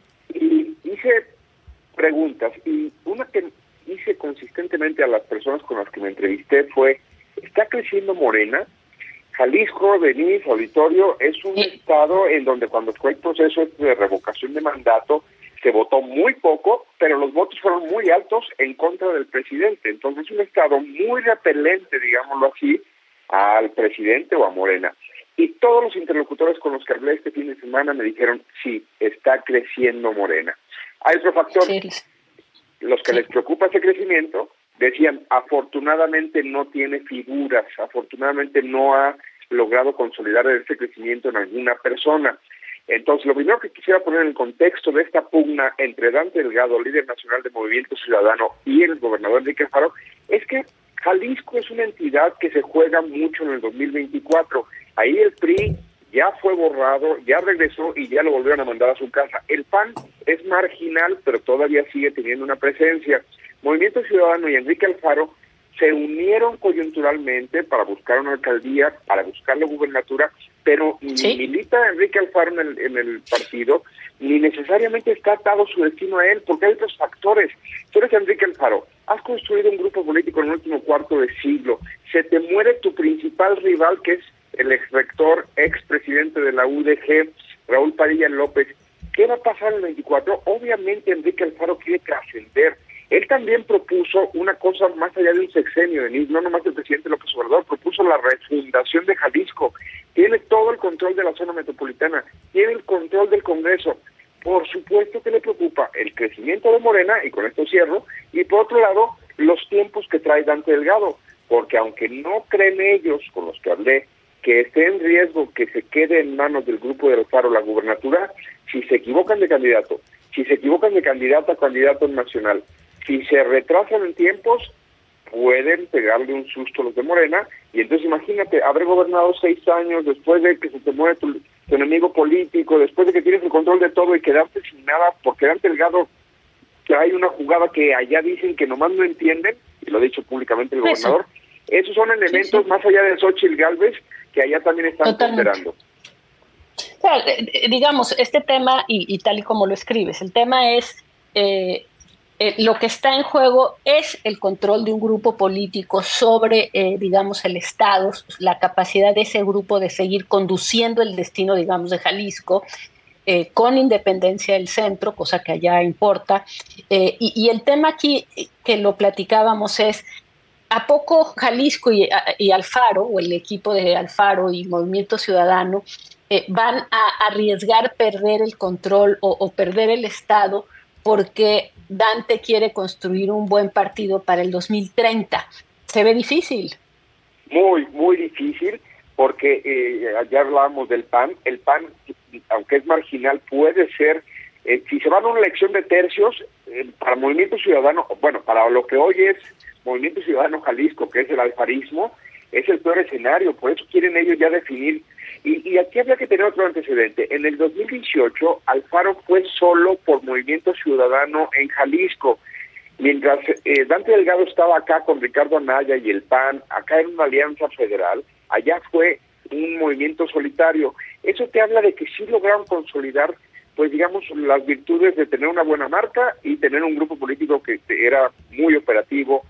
y hice preguntas, y una que hice consistentemente a las personas con las que me entrevisté fue: ¿está creciendo Morena? Jalisco, Denise, auditorio, es un sí. estado en donde cuando fue el proceso de revocación de mandato se votó muy poco, pero los votos fueron muy altos en contra del presidente. Entonces es un estado muy repelente, digámoslo así, al presidente o a Morena. Y todos los interlocutores con los que hablé este fin de semana me dijeron: sí, está creciendo Morena. Hay otro factor, sí. los que sí. les preocupa ese crecimiento, decían, afortunadamente no tiene figuras, afortunadamente no ha logrado consolidar ese crecimiento en alguna persona. Entonces, lo primero que quisiera poner en el contexto de esta pugna entre Dante Delgado, líder nacional de Movimiento Ciudadano, y el gobernador Enrique Alfaro, es que Jalisco es una entidad que se juega mucho en el dos mil veinticuatro. Ahí el P R I ya fue borrado, ya regresó y ya lo volvieron a mandar a su casa. El P A N es marginal, pero todavía sigue teniendo una presencia. Movimiento Ciudadano y Enrique Alfaro se unieron coyunturalmente para buscar una alcaldía, para buscar la gubernatura, pero ¿sí? ni milita Enrique Alfaro en el, en el partido, ni necesariamente está atado su destino a él, porque hay otros factores. Tú eres Enrique Alfaro, has construido un grupo político en el último cuarto de siglo, se te muere tu principal rival, que es el ex rector, ex presidente de la U D G, Raúl Padilla López. ¿Qué va a pasar en el veinticuatro? Obviamente Enrique Alfaro quiere trascender. Él también propuso una cosa más allá de un sexenio, Denise, no nomás el presidente López Obrador, propuso la refundación de Jalisco. Tiene todo el control de la zona metropolitana, tiene el control del Congreso. Por supuesto que le preocupa el crecimiento de Morena, y con esto cierro, y por otro lado, los tiempos que trae Dante Delgado, porque aunque no creen ellos, con los que hablé, que esté en riesgo que se quede en manos del grupo de Alfaro la gubernatura, si se equivocan de candidato, si se equivocan de candidato a candidato nacional, si se retrasan en tiempos, pueden pegarle un susto a los de Morena, y entonces imagínate, haber gobernado seis años después de que se te muere tu, tu enemigo político, después de que tienes el control de todo y quedarte sin nada, porque Dante Delgado trae una jugada que allá dicen que nomás no entienden, y lo ha dicho públicamente el gobernador. Eso. Esos son elementos, sí, sí. más allá de Xóchitl Gálvez, que allá también están ponderando. O sea, digamos, este tema, y, y tal y como lo escribes, el tema es... Eh, Eh, lo que está en juego es el control de un grupo político sobre, eh, digamos, el Estado, la capacidad de ese grupo de seguir conduciendo el destino, digamos, de Jalisco, eh, con independencia del centro, cosa que allá importa. Eh, y, y el tema aquí que lo platicábamos es, ¿a poco Jalisco y, y Alfaro, o el equipo de Alfaro y Movimiento Ciudadano, eh, van a arriesgar perder el control o, o perder el Estado porque Dante quiere construir un buen partido para el dos mil treinta? ¿Se ve difícil? Muy, muy difícil, porque eh, ya hablábamos del P A N. El P A N, aunque es marginal, puede ser, eh, si se van a una elección de tercios, eh, para Movimiento Ciudadano, bueno, para lo que hoy es Movimiento Ciudadano Jalisco, que es el alfarismo, es el peor escenario. Por eso quieren ellos ya definir. Y, y aquí habría que tener otro antecedente. En el dos mil dieciocho, Alfaro fue solo por Movimiento Ciudadano en Jalisco. Mientras eh, Dante Delgado estaba acá con Ricardo Anaya y el P A N, acá en una alianza federal, allá fue un movimiento solitario. Eso te habla de que sí lograron consolidar, pues digamos, las virtudes de tener una buena marca y tener un grupo político que era muy operativo, muy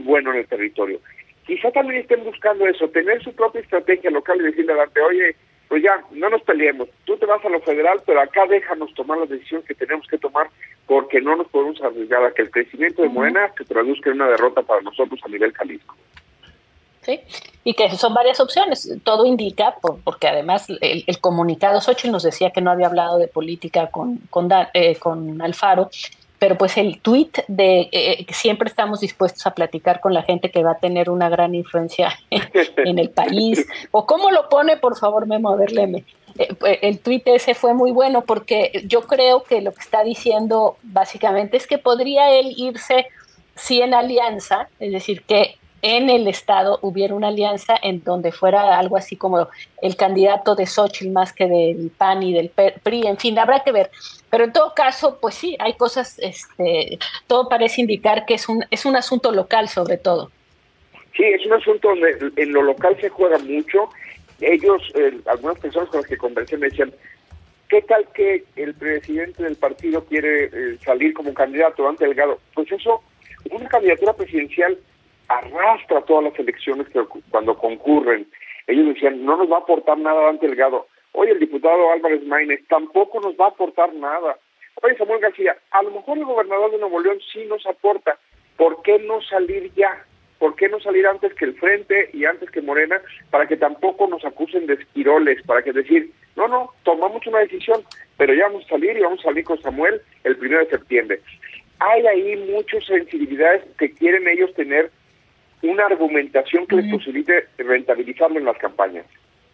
bueno en el territorio. Quizá también estén buscando eso, tener su propia estrategia local y decirle a Dante, oye, pues ya, no nos peleemos, tú te vas a lo federal, pero acá déjanos tomar las decisiones que tenemos que tomar, porque no nos podemos arriesgar a que el crecimiento de Morena se traduzca en una derrota para nosotros a nivel Jalisco. Sí, y que son varias opciones, todo indica, por, porque además el, el comunicado, Xochitl nos decía que no había hablado de política con, con, eh, con Alfaro, pero pues el tuit de eh, siempre estamos dispuestos a platicar con la gente que va a tener una gran influencia en, en el país, o cómo lo pone, por favor, Memo, a ver, léeme. Eh, el tuit ese fue muy bueno porque yo creo que lo que está diciendo básicamente es que podría él irse sí en alianza, es decir, que en el estado hubiera una alianza en donde fuera algo así como el candidato de Xochitl más que del P A N y del P R I, en fin, habrá que ver. Pero en todo caso, pues sí, hay cosas, este, todo parece indicar que es un, es un asunto local sobre todo. Sí, es un asunto donde en lo local se juega mucho. Ellos, eh, algunas personas con las que conversé me decían, ¿qué tal que el presidente del partido quiere eh, salir como candidato, Dante Delgado? Pues eso, una candidatura presidencial arrastra todas las elecciones que cuando concurren. Ellos decían, no nos va a aportar nada Dante Delgado. Oye, el diputado Álvarez Maínez tampoco nos va a aportar nada. Oye, Samuel García, a lo mejor el gobernador de Nuevo León sí nos aporta. ¿Por qué no salir ya? ¿Por qué no salir antes que el Frente y antes que Morena? Para que tampoco nos acusen de esquiroles, para que decir, no, no, tomamos una decisión, pero ya vamos a salir y vamos a salir con Samuel el primero de septiembre. Hay ahí muchas sensibilidades que quieren ellos tener una argumentación que les posibilite rentabilizarlo en las campañas.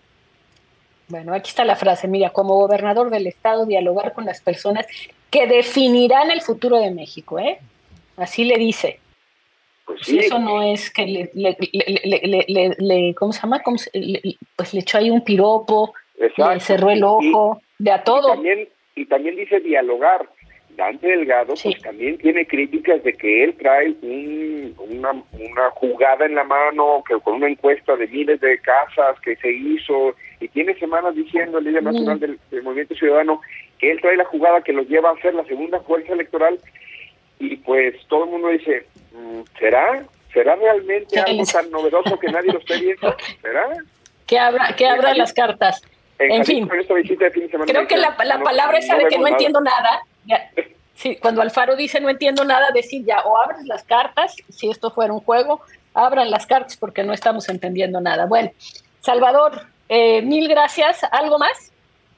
Bueno, aquí está la frase, mira, como gobernador del estado, dialogar con las personas que definirán el futuro de México, ¿eh? Así le dice. Pues sí. Si eso no es que le, le, le, le, le, le, le ¿cómo se llama? ¿Cómo se, le, pues le echó ahí un piropo, exacto, le cerró el ojo, y, de a todo. Y también, y también dice dialogar. Dante Delgado, sí, pues también tiene críticas de que él trae un, una, una jugada en la mano, que con una encuesta de miles de casas que se hizo, y tiene semanas diciendo el líder nacional del, del Movimiento Ciudadano que él trae la jugada que los lleva a ser la segunda fuerza electoral, y pues todo el mundo dice, ¿será? ¿Será realmente algo tan novedoso que nadie lo esté viendo? ¿Será? Que abra, que abra las cartas. En, en fin, esta visita de fin de semana creo que la, la no, palabra esa no de que no nada. entiendo nada, ya, sí, cuando Alfaro dice no entiendo nada, decir ya o abres las cartas, si esto fuera un juego, abran las cartas porque no estamos entendiendo nada. Bueno, Salvador, eh, mil gracias. ¿Algo más?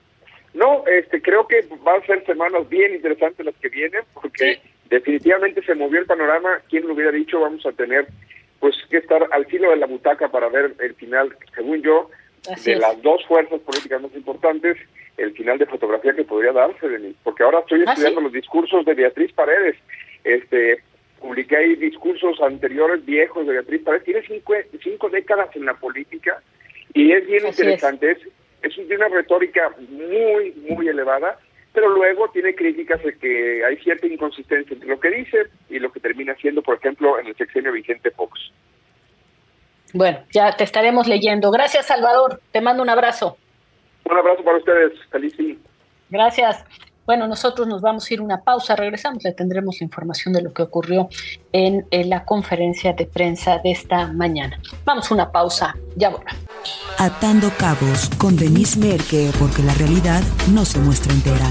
No, este, creo que van a ser semanas bien interesantes las que vienen, porque sí, definitivamente se movió el panorama. ¿Quién lo hubiera dicho? Vamos a tener pues que estar al filo de la butaca para ver el final, según yo, Así de es. las dos fuerzas políticas más importantes, el final de fotografía que podría darse de mí, porque ahora estoy estudiando ¿Ah, sí? los discursos de Beatriz Paredes. Este, publiqué ahí discursos anteriores viejos de Beatriz Paredes. Tiene cinco, cinco décadas en la política y es bien Así interesante. Es. Es, es una retórica muy, muy elevada, pero luego tiene críticas de que hay cierta inconsistencia entre lo que dice y lo que termina siendo, por ejemplo, en el sexenio Vicente Fox. Bueno, ya te estaremos leyendo. Gracias, Salvador. Te mando un abrazo. Un abrazo para ustedes. Feliz fin. Gracias. Bueno, nosotros nos vamos a ir a una pausa. Regresamos, le tendremos la información de lo que ocurrió en, en la conferencia de prensa de esta mañana. Vamos a una pausa. Ya volvemos. Atando cabos con Denise Merker, porque la realidad no se muestra entera.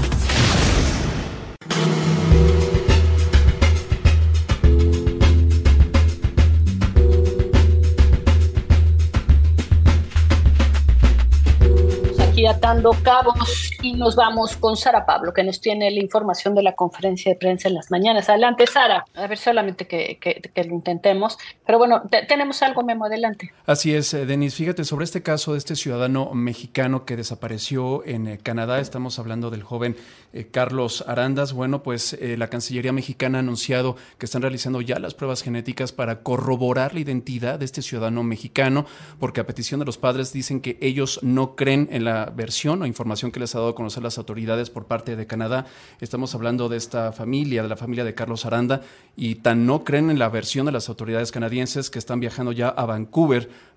Atando cabos y nos vamos con Sara Pablo, que nos tiene la información de la conferencia de prensa en las mañanas. Adelante, Sara. A ver, solamente que, que, que lo intentemos. Pero bueno, te, tenemos algo, Memo, adelante. Así es, eh, Denise. Fíjate, sobre este caso de este ciudadano mexicano que desapareció en eh, Canadá, estamos hablando del joven eh, Carlos Arandas. Bueno, pues eh, la Cancillería mexicana ha anunciado que están realizando ya las pruebas genéticas para corroborar la identidad de este ciudadano mexicano, porque a petición de los padres dicen que ellos no creen en la versión o información que les ha dado a conocer las autoridades por parte de Canadá. Estamos hablando de esta familia, de la familia de Carlos Aranda, y tan no creen en la versión de las autoridades canadienses que están viajando ya a Vancouver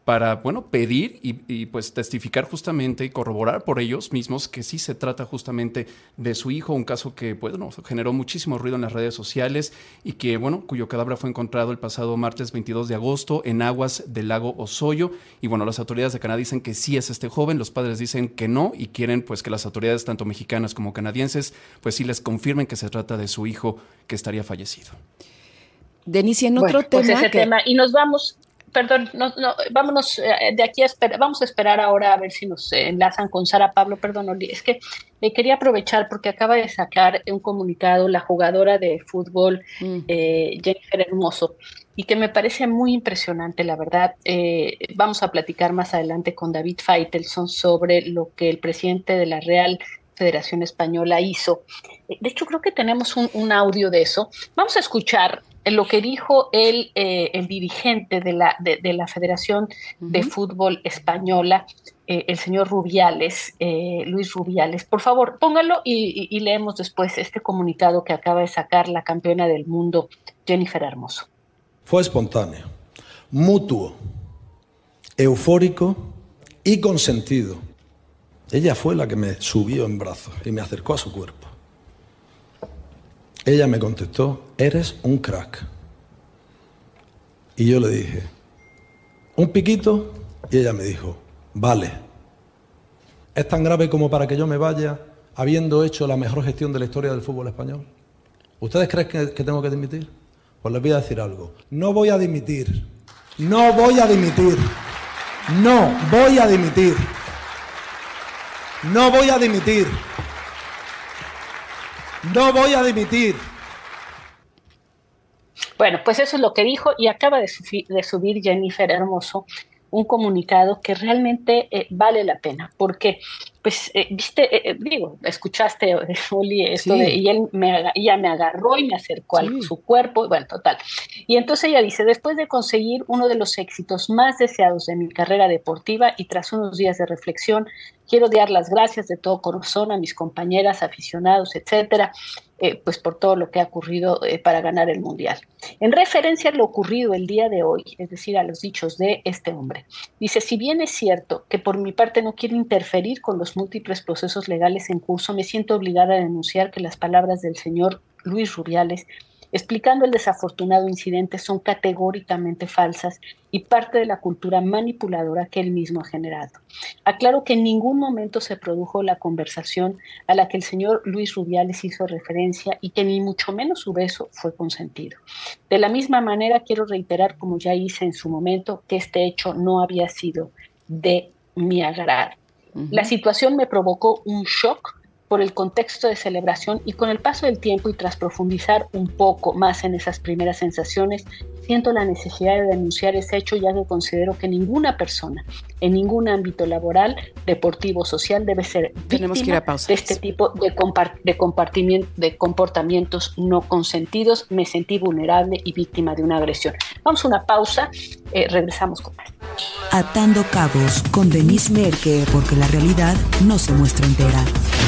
para, bueno, pedir y, y pues testificar justamente y corroborar por ellos mismos que sí se trata justamente de su hijo, un caso que, bueno, generó muchísimo ruido en las redes sociales y que, bueno, cuyo cadáver fue encontrado el pasado martes veintidós de agosto en aguas del lago Osoyo. Y bueno, las autoridades de Canadá dicen que sí es este joven, los padres dicen que no y quieren pues que las autoridades tanto mexicanas como canadienses pues sí les confirmen que se trata de su hijo que estaría fallecido. Denise, en bueno, otro pues tema, ese que... tema y nos vamos, perdón, no, no, vámonos eh, de aquí a esperar, vamos a esperar ahora a ver si nos eh, enlazan con Sara Pablo, perdón, Oli, es que eh, quería aprovechar porque acaba de sacar un comunicado la jugadora de fútbol mm. eh, Jennifer Hermoso y que me parece muy impresionante, la verdad. Eh, vamos a platicar más adelante con David Faitelson sobre lo que el presidente de la Real Federación Española hizo. De hecho, creo que tenemos un, un audio de eso. Vamos a escuchar lo que dijo el, eh, el dirigente de la, de, de la Federación uh-huh. de Fútbol Española, eh, el señor Rubiales, eh, Luis Rubiales. Por favor, póngalo y, y, y leemos después este comunicado que acaba de sacar la campeona del mundo, Jennifer Hermoso. Fue espontáneo, mutuo, eufórico y consentido. Ella fue la que me subió en brazos y me acercó a su cuerpo. Ella me contestó, eres un crack. Y yo le dije, ¿un piquito? Y ella me dijo, vale. ¿Es tan grave como para que yo me vaya habiendo hecho la mejor gestión de la historia del fútbol español? ¿Ustedes creen que, que tengo que dimitir? Pues les voy a decir algo. No voy a dimitir. No voy a dimitir. No voy a dimitir. No voy a dimitir. No voy a dimitir. Bueno, pues eso es lo que dijo y acaba de, subir, de subir Jennifer Hermoso un comunicado que realmente eh, vale la pena, porque, pues, eh, viste, eh, digo, escuchaste, eh, Oli, esto sí. de, y él me, ella me agarró y me acercó sí. a su cuerpo, bueno, total. Y entonces ella dice, después de conseguir uno de los éxitos más deseados de mi carrera deportiva y tras unos días de reflexión, quiero dar las gracias de todo corazón a mis compañeras, aficionados, etcétera, eh, pues por todo lo que ha ocurrido eh, para ganar el Mundial. En referencia a lo ocurrido el día de hoy, es decir, a los dichos de este hombre, dice, si bien es cierto que por mi parte no quiero interferir con los múltiples procesos legales en curso, me siento obligada a denunciar que las palabras del señor Luis Rubiales explicando el desafortunado incidente son categóricamente falsas y parte de la cultura manipuladora que él mismo ha generado. Aclaro que en ningún momento se produjo la conversación a la que el señor Luis Rubiales hizo referencia y que ni mucho menos su beso fue consentido. De la misma manera quiero reiterar, como ya hice en su momento, que este hecho no había sido de mi agrado. Uh-huh. La situación me provocó un shock por el contexto de celebración y con el paso del tiempo y tras profundizar un poco más en esas primeras sensaciones, siento la necesidad de denunciar ese hecho ya que considero que ninguna persona en ningún ámbito laboral, deportivo o social debe ser Tenemos víctima que ir a pausa. de este tipo de, compart- de, compartimiento, de comportamientos no consentidos. Me sentí vulnerable y víctima de una agresión. Vamos a una pausa, eh, regresamos con más. Atando cabos con Denise Merker, porque la realidad no se muestra entera.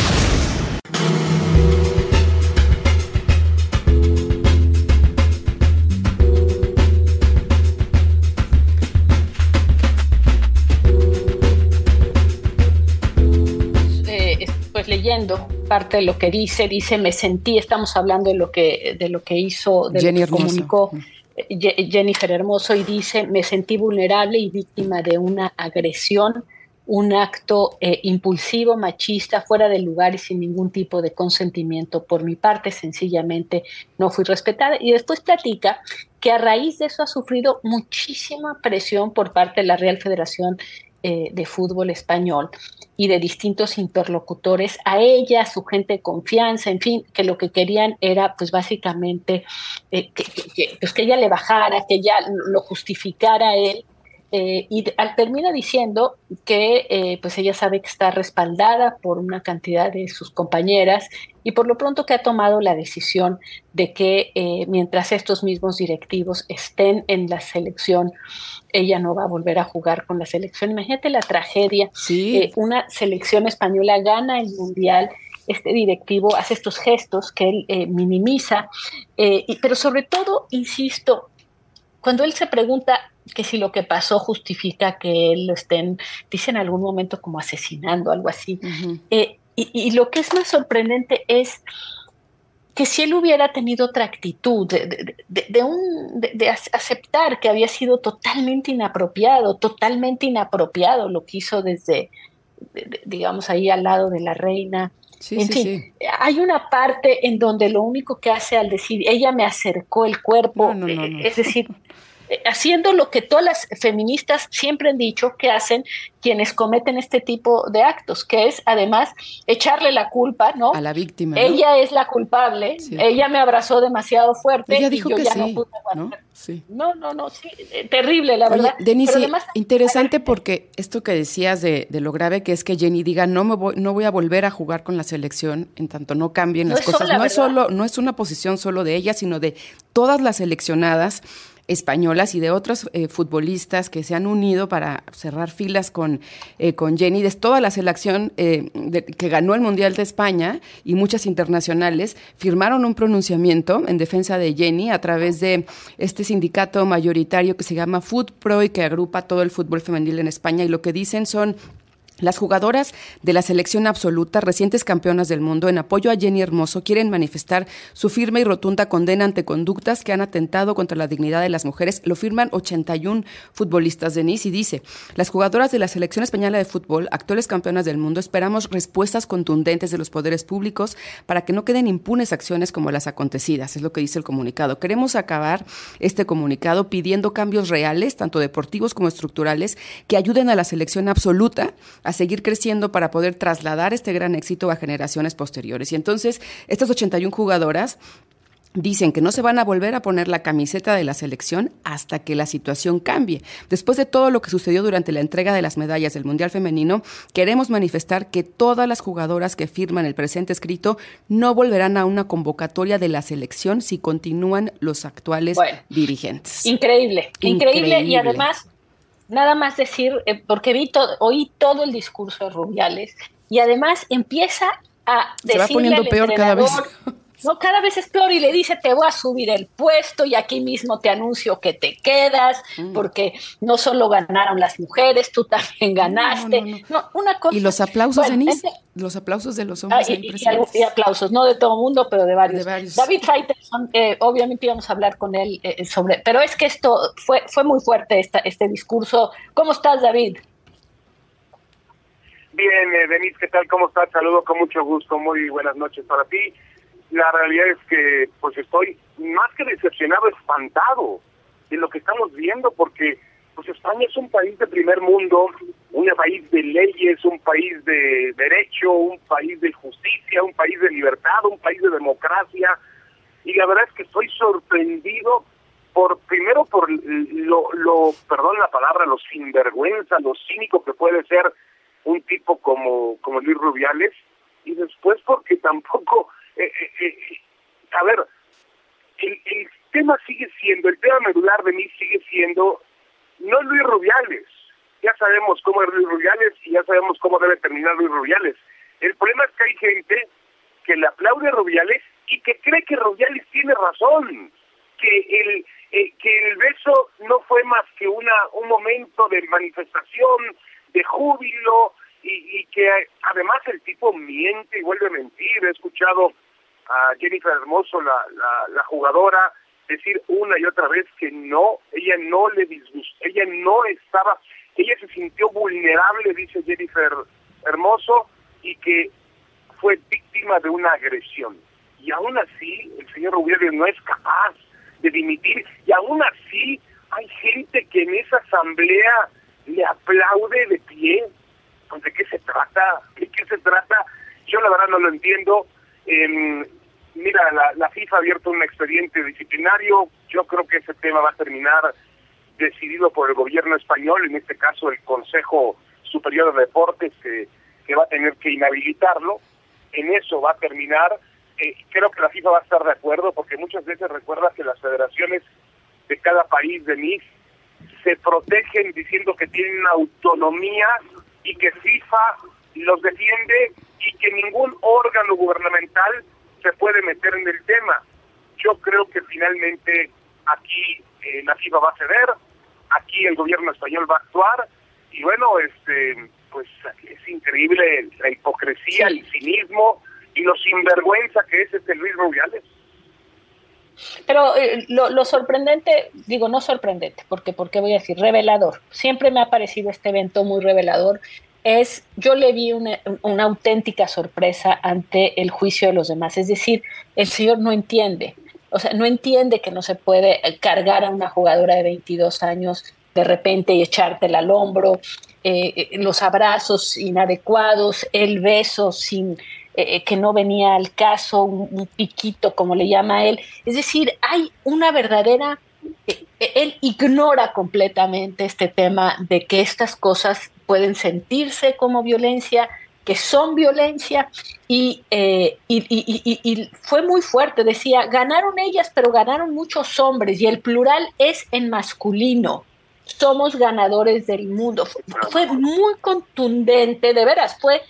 Leyendo parte de lo que dice, dice me sentí, estamos hablando de lo que de lo que hizo, de Jenny lo que comunicó eh, Jennifer Hermoso y dice me sentí vulnerable y víctima de una agresión, un acto eh, impulsivo, machista, fuera de lugar y sin ningún tipo de consentimiento por mi parte, sencillamente no fui respetada. Y después platica que a raíz de eso ha sufrido muchísima presión por parte de la Real Federación eh, de Fútbol Español y de distintos interlocutores, a ella, a su gente de confianza, en fin, que lo que querían era, pues básicamente, eh, que, que, pues, que ella le bajara, que ella lo justificara a él, eh, y al, termina diciendo que eh, pues ella sabe que está respaldada por una cantidad de sus compañeras y por lo pronto que ha tomado la decisión de que eh, mientras estos mismos directivos estén en la selección, ella no va a volver a jugar con la selección. Imagínate la tragedia. Sí. Eh, una selección española gana el Mundial, este directivo hace estos gestos que él eh, minimiza, eh, y, pero sobre todo, insisto, cuando él se pregunta que si lo que pasó justifica que él lo estén, dice en algún momento como asesinando, algo así. Uh-huh. Eh, y, y lo que es más sorprendente es que si él hubiera tenido otra actitud de, de, de, de, un, de, de aceptar que había sido totalmente inapropiado, totalmente inapropiado lo que hizo desde, de, de, digamos, ahí al lado de la reina. Sí, en sí, fin, sí. Hay una parte en donde lo único que hace al decir, ella me acercó el cuerpo, no, no, no, no. es decir, haciendo lo que todas las feministas siempre han dicho que hacen quienes cometen este tipo de actos, que es además echarle la culpa, ¿no? A la víctima, ¿no? Ella es la culpable, sí. Ella me abrazó demasiado fuerte ella dijo y yo que ya sí, no pude ¿no? Sí. No, no, no, sí, terrible, la verdad. Oye, Denise, Pero además, interesante porque esto que decías de, de lo grave que es que Jenny diga no me voy, no voy a volver a jugar con la selección en tanto no cambien no las cosas. Sola, no es solo, no es una posición solo de ella, sino de todas las seleccionadas españolas y de otros eh, futbolistas que se han unido para cerrar filas con, eh, con Jenny, de toda la selección eh, de, que ganó el Mundial de España y muchas internacionales, firmaron un pronunciamiento en defensa de Jenny a través de este sindicato mayoritario que se llama FutPro y que agrupa todo el fútbol femenil en España, y lo que dicen son: las jugadoras de la selección absoluta, recientes campeonas del mundo, en apoyo a Jenny Hermoso, quieren manifestar su firme y rotunda condena ante conductas que han atentado contra la dignidad de las mujeres. Lo firman ochenta y uno futbolistas, Denise, y dice: las jugadoras de la selección española de fútbol, actuales campeonas del mundo, esperamos respuestas contundentes de los poderes públicos para que no queden impunes acciones como las acontecidas, es lo que dice el comunicado. Queremos acabar este comunicado pidiendo cambios reales, tanto deportivos como estructurales, que ayuden a la selección absoluta a seguir creciendo para poder trasladar este gran éxito a generaciones posteriores. Y entonces, estas ochenta y una jugadoras dicen que no se van a volver a poner la camiseta de la selección hasta que la situación cambie. Después de todo lo que sucedió durante la entrega de las medallas del Mundial Femenino, queremos manifestar que todas las jugadoras que firman el presente escrito no volverán a una convocatoria de la selección si continúan los actuales bueno, dirigentes. Increíble, increíble, increíble, y además nada más decir, eh, porque vi to- oí todo el discurso de Rubiales, y además empieza a decirle Se va poniendo al peor cada vez. No, cada vez es peor, y le dice: te voy a subir el puesto y aquí mismo te anuncio que te quedas, mm. porque no solo ganaron las mujeres, tú también ganaste. No, no, no. no una cosa. Y los aplausos, bueno, Denise, ese, los aplausos de los hombres. Ah, y, y, y aplausos, no de todo el mundo, pero de varios. De varios. David Faitelson, eh, obviamente íbamos a hablar con él eh, sobre, pero es que esto fue, fue muy fuerte esta, este discurso. ¿Cómo estás, David? Bien, eh, Denise, ¿qué tal? ¿Cómo estás? Saludo con mucho gusto, muy buenas noches para ti. La realidad es que pues estoy más que decepcionado, espantado de lo que estamos viendo, porque pues España es un país de primer mundo, un país de leyes, un país de derecho, un país de justicia, un país de libertad, un país de democracia, y la verdad es que estoy sorprendido por, primero por lo, lo perdón la palabra, lo sinvergüenza, lo cínico que puede ser un tipo como, como Luis Rubiales, y después porque tampoco Eh, eh, eh, a ver, el, el tema sigue siendo, el tema medular de mí sigue siendo, no Luis Rubiales. Ya sabemos cómo es Luis Rubiales y ya sabemos cómo debe terminar Luis Rubiales. El problema es que hay gente que le aplaude a Rubiales y que cree que Rubiales tiene razón, que el eh, que el beso no fue más que una un momento de manifestación, de júbilo, y, y que además el tipo miente y vuelve a mentir. He escuchado a Jennifer Hermoso, la, la, la jugadora, decir una y otra vez que no, ella no le disgustó, ella no estaba, ella se sintió vulnerable, dice Jennifer Hermoso, y que fue víctima de una agresión. Y aún así, el señor Rubiales no es capaz de dimitir, y aún así hay gente que en esa asamblea le aplaude de pie. ¿De qué se trata? ¿De qué se trata? Yo la verdad no lo entiendo. Eh, mira, la, la FIFA ha abierto un expediente disciplinario. Yo creo que ese tema va a terminar decidido por el gobierno español, en este caso el Consejo Superior de Deportes, que, que va a tener que inhabilitarlo. En eso va a terminar. Eh, creo que la FIFA va a estar de acuerdo, porque muchas veces recuerda que las federaciones de cada país de M I S se protegen diciendo que tienen autonomía y que FIFA los defiende y que ningún órgano gubernamental se puede meter en el tema. Yo creo que finalmente aquí eh, la FIFA va a ceder, aquí el gobierno español va a actuar, y bueno, este pues es increíble la hipocresía, sí. el cinismo y lo sinvergüenza que es este Luis Rubiales. Pero eh, lo, lo sorprendente, digo no sorprendente, porque porque voy a decir revelador, siempre me ha parecido este evento muy revelador, es, yo le vi una, una auténtica sorpresa ante el juicio de los demás, es decir, el señor no entiende, o sea, no entiende que no se puede cargar a una jugadora de veintidós años de repente y echártela al hombro, eh, los abrazos inadecuados, el beso sin... Eh, que no venía al caso, un, un piquito, como le llama él. Es decir, hay una verdadera... Eh, él ignora completamente este tema de que estas cosas pueden sentirse como violencia, que son violencia, y, eh, y, y, y, y fue muy fuerte. Decía, ganaron ellas, pero ganaron muchos hombres, y el plural es en masculino. Somos ganadores del mundo. Fue, fue muy contundente, de veras, fue...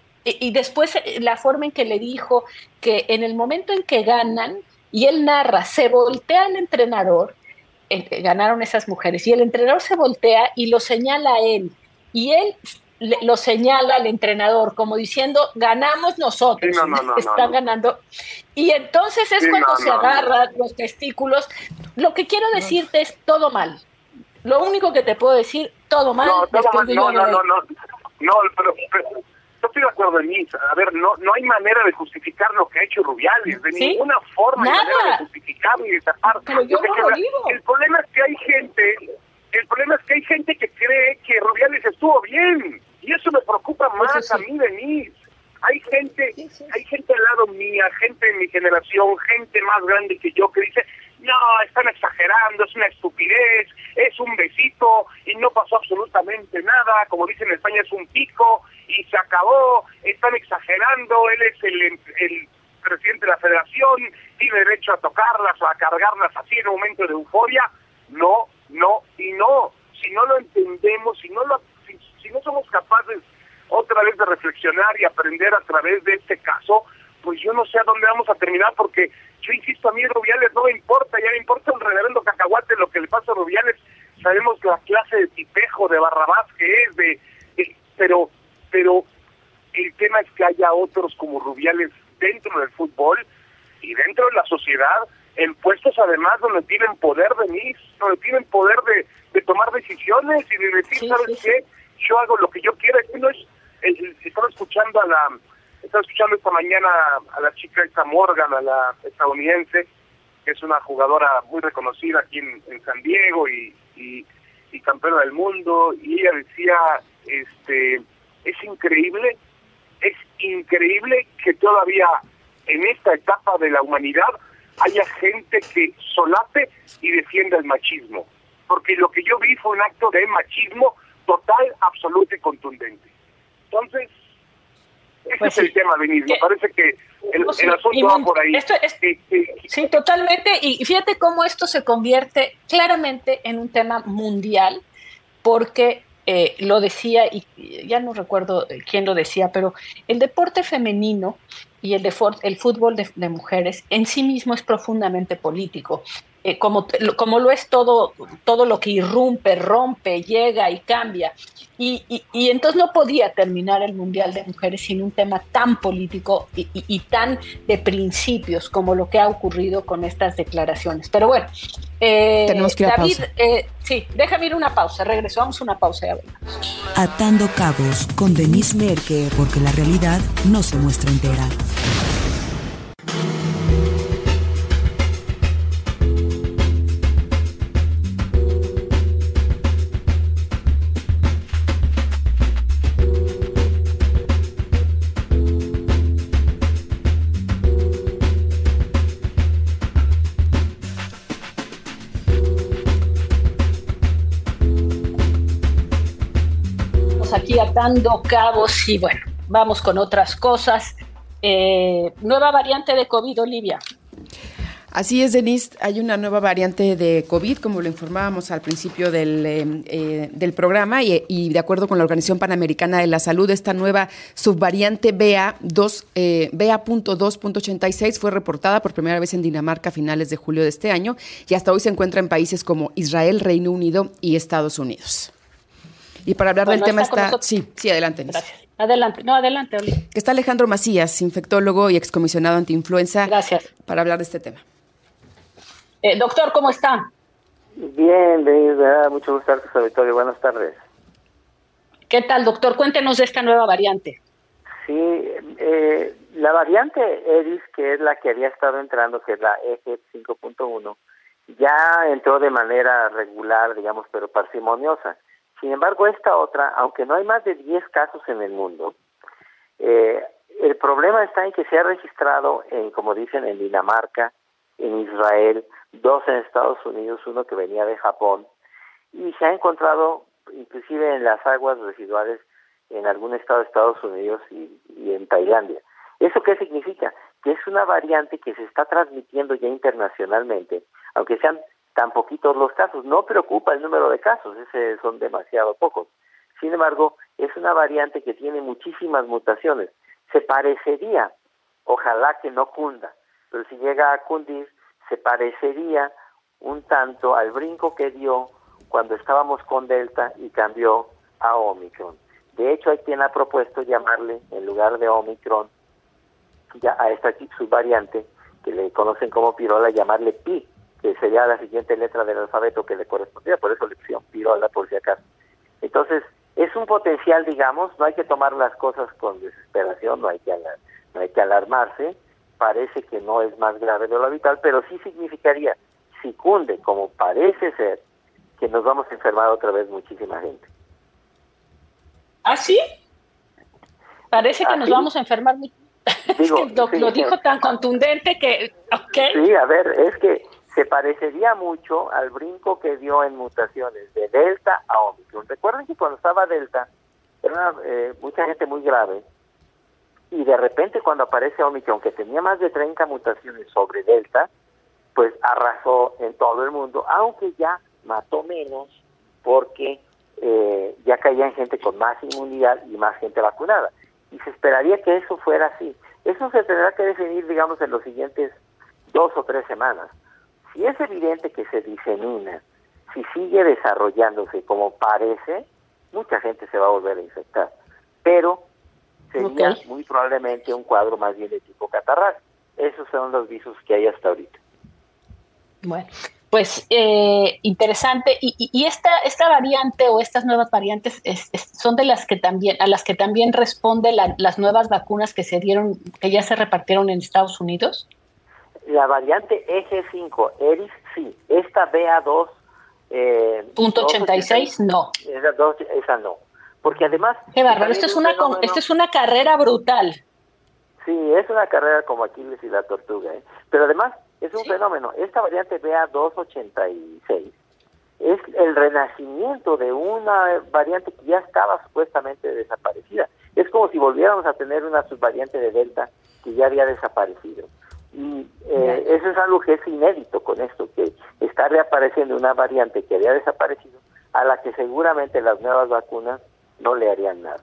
Y después la forma en que le dijo que en el momento en que ganan, y él narra, se voltea al entrenador, eh, ganaron esas mujeres, y el entrenador se voltea y lo señala a él, y él le, lo señala al entrenador, como diciendo, ganamos nosotros, sí, no, no, no, están no. ganando. Y entonces es sí, cuando no, se no, agarran no. los testículos. Lo que quiero decirte es todo mal. Lo único que te puedo decir, todo mal. No, todo mal. no, no, no, no, no, pero... pero... Yo estoy de acuerdo en Isa. A ver, no no hay manera de justificar lo que ha hecho Rubiales, de ¿Sí? ninguna forma hay manera de justificarlo y de tapar. Pero yo no lo digo. El problema es que hay gente, el problema es que hay gente que cree que Rubiales estuvo bien, y eso me preocupa más pues sí. a mí, Denise. Hay gente, sí, sí. hay gente al lado mía, gente de mi generación, gente más grande que yo que dice, no, están exagerando, es una estupidez, es un besito y no pasó absolutamente nada, como dicen en España es un pico y se acabó, están exagerando, él es el, el presidente de la federación, tiene derecho a tocarlas o a cargarlas así en un momento de euforia. No, no y no. Si no lo entendemos, si no lo, si, si no somos capaces otra vez de reflexionar y aprender a través de este caso, pues yo no sé a dónde vamos a terminar, porque yo insisto, a mí Rubiales no me importa, ya me importa un reverendo cacahuate lo que le pasa a Rubiales. Sabemos la clase de tipejo, de Barrabás que es, de, de pero pero el tema es que haya otros como Rubiales dentro del fútbol y dentro de la sociedad, en puestos además donde tienen poder de mí, donde tienen poder de, de tomar decisiones y de decir, sí, ¿sabes sí, qué? Sí. Yo hago lo que yo quiera. Esto no es, el, estaba escuchando a la, estaba escuchando esta mañana a la chica esta Morgan, a la estadounidense, que es una jugadora muy reconocida aquí en, en San Diego y, y, y campeona del mundo, y ella decía, este, es increíble, es increíble que todavía en esta etapa de la humanidad haya gente que solape y defienda el machismo, porque lo que yo vi fue un acto de machismo total, absoluto y contundente. Entonces, ese pues es sí. el tema, Denise. Me parece que el, no, sí, el asunto va por ahí. Esto es, eh, eh, sí, totalmente. Y fíjate cómo esto se convierte claramente en un tema mundial, porque eh, lo decía, y ya no recuerdo quién lo decía, pero el deporte femenino y el, de, el fútbol de, de mujeres en sí mismo es profundamente político. Eh, como, como lo es todo, todo lo que irrumpe, rompe, llega y cambia. Y, y, y entonces no podía terminar el Mundial de Mujeres sin un tema tan político y, y, y tan de principios como lo que ha ocurrido con estas declaraciones. Pero bueno, eh, tenemos que ir a David, pausa. Eh, sí, déjame ir una pausa, regreso, vamos a una pausa y hablamos. Atando cabos con Denise Merker, porque la realidad no se muestra entera. Aquí atando cabos y bueno, vamos con otras cosas. Eh, nueva variante de COVID, Olivia. Así es, Denise, hay una nueva variante de COVID, como lo informábamos al principio del, eh, eh, del programa, y, y de acuerdo con la Organización Panamericana de la Salud, esta nueva subvariante B A dos, eh, B A punto dos punto ochenta y seis fue reportada por primera vez en Dinamarca a finales de julio de este año y hasta hoy se encuentra en países como Israel, Reino Unido y Estados Unidos. Y para hablar bueno, del tema está... está sí, sí, adelante, Denise. Gracias. Adelante, no, adelante, Oli. Que está Alejandro Macías, infectólogo y excomisionado antiinfluenza. Gracias. Para hablar de este tema. Eh, doctor, ¿cómo está? Bien, Denise, mucho gusto estar en su auditorio. Buenas tardes. ¿Qué tal, doctor? Cuéntenos de esta nueva variante. Sí, eh, la variante Eris, que es la que había estado entrando, que es la E G cinco punto uno, ya entró de manera regular, digamos, pero parsimoniosa. Sin embargo, esta otra, aunque no hay más de diez casos en el mundo, eh, el problema está en que se ha registrado, en, como dicen, en Dinamarca, en Israel, dos en Estados Unidos, uno que venía de Japón, y se ha encontrado inclusive en las aguas residuales en algún estado de Estados Unidos y, y en Tailandia. ¿Eso qué significa? Que es una variante que se está transmitiendo ya internacionalmente, aunque sean tan poquitos los casos. No preocupa el número de casos, ese son demasiado pocos. Sin embargo, es una variante que tiene muchísimas mutaciones. Se parecería, ojalá que no cunda, pero si llega a cundir, se parecería un tanto al brinco que dio cuando estábamos con Delta y cambió a Omicron. De hecho, hay quien ha propuesto llamarle, en lugar de Omicron, ya a esta subvariante, que le conocen como pirola, llamarle Pi, que sería la siguiente letra del alfabeto que le correspondía, por eso le pusieron pirola, por si acaso. Entonces, es un potencial, digamos, no hay que tomar las cosas con desesperación, no hay que, alar, no hay que alarmarse, parece que no es más grave de lo habitual, pero sí significaría, si cunde, como parece ser, que nos vamos a enfermar otra vez muchísima gente. ¿Ah, sí? Parece que ¿Ah, nos sí? vamos a enfermar mucho. Digo, es que lo, sí, lo dijo sí. tan contundente que... Okay. Sí, a ver, es que se parecería mucho al brinco que dio en mutaciones de Delta a Omicron. Recuerden que cuando estaba Delta, era una, eh, mucha gente muy grave, y de repente cuando aparece Omicron, que tenía más de treinta mutaciones sobre Delta, pues arrasó en todo el mundo, aunque ya mató menos, porque eh, ya caían gente con más inmunidad y más gente vacunada. Y se esperaría que eso fuera así. Eso se tendrá que definir, digamos, en los siguientes dos o tres semanas. Si es evidente que se disemina, si sigue desarrollándose como parece, mucha gente se va a volver a infectar. Pero sería okay. muy probablemente un cuadro más bien de tipo catarral. Esos son los visos que hay hasta ahorita. Bueno, pues eh, interesante. Y, y, y esta esta variante o estas nuevas variantes es, es, son de las que también a las que también responde la, las nuevas vacunas que se dieron, que ya se repartieron en Estados Unidos. La variante E G cinco, Eris, sí. Esta B A dos eh, punto ochenta y seis, no. Esa, dos, esa no. Porque además... Qué bárbaro, esto es una fenómeno, esto es una carrera brutal. Sí, es una carrera como Aquiles y la tortuga, ¿eh? Pero además es un ¿Sí? fenómeno. Esta variante B A dos ochenta y seis es el renacimiento de una variante que ya estaba supuestamente desaparecida. Es como si volviéramos a tener una subvariante de Delta que ya había desaparecido. Y eh, eso es algo que es inédito con esto, que está reapareciendo una variante que había desaparecido, a la que seguramente las nuevas vacunas no le harían nada.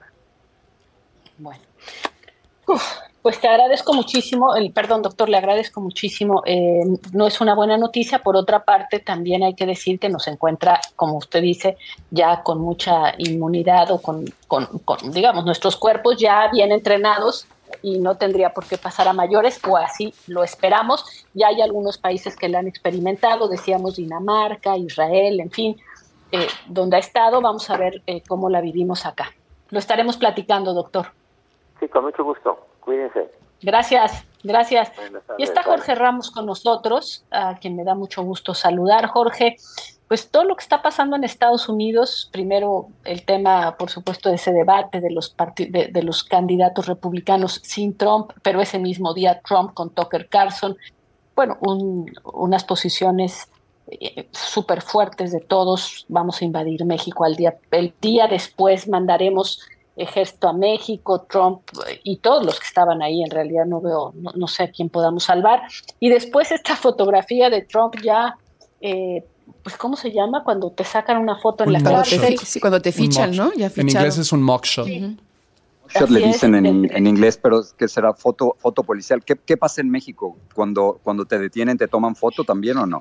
Bueno, Uf, pues te agradezco muchísimo, el perdón doctor, le agradezco muchísimo, eh, no es una buena noticia. Por otra parte, también hay que decir que nos encuentra, como usted dice, ya con mucha inmunidad o con, con, con digamos, nuestros cuerpos ya bien entrenados y no tendría por qué pasar a mayores, o así lo esperamos. Ya hay algunos países que la han experimentado, decíamos Dinamarca, Israel, en fin, eh, donde ha estado. Vamos a ver eh, cómo la vivimos acá. Lo estaremos platicando, doctor. Sí, con mucho gusto. Cuídense. Gracias, gracias. Y está Jorge Ramos con nosotros, a quien me da mucho gusto saludar. Jorge, pues todo lo que está pasando en Estados Unidos, primero el tema, por supuesto, de ese debate de los part- de, de los candidatos republicanos sin Trump, pero ese mismo día Trump con Tucker Carlson, bueno, un, unas posiciones eh, súper fuertes de todos. Vamos a invadir México al día, el día después mandaremos ejército a México, Trump y todos los que estaban ahí, en realidad no veo, no, no sé a quién podamos salvar. Y después esta fotografía de Trump ya, eh, pues ¿cómo se llama? Cuando te sacan una foto en un la cárcel. Sí, cuando te fichan, ¿no? Ya en inglés es un mugshot. Sí. Shot le Así dicen es. en, en inglés, pero que será foto, foto policial. ¿Qué, qué pasa en México? Cuando, cuando te detienen, ¿te toman foto también o no?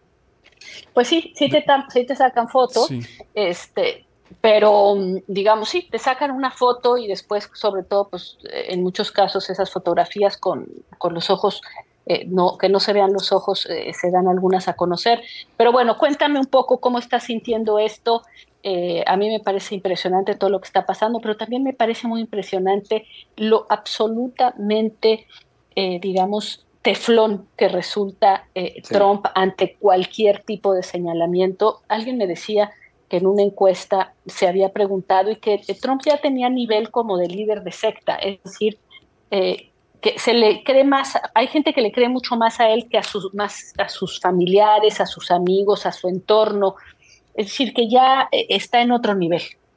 Pues sí, sí te, tam- sí te sacan foto, Sí. este, pero digamos, sí, te sacan una foto y después, sobre todo, pues en muchos casos esas fotografías con, con los ojos, eh, no, que no se vean los ojos, eh, se dan algunas a conocer. Pero bueno, cuéntame un poco cómo estás sintiendo esto. Eh, a mí me parece impresionante todo lo que está pasando, pero también me parece muy impresionante lo absolutamente, eh, digamos, teflón que resulta eh, Sí. Trump ante cualquier tipo de señalamiento. Alguien me decía que en una encuesta se había preguntado y que eh, Trump ya tenía nivel como de líder de secta, es decir, eh, que se le cree más, hay gente que le cree mucho más a él que a sus, más a sus familiares, a sus amigos, a su entorno, es decir, que ya eh, está en otro nivel.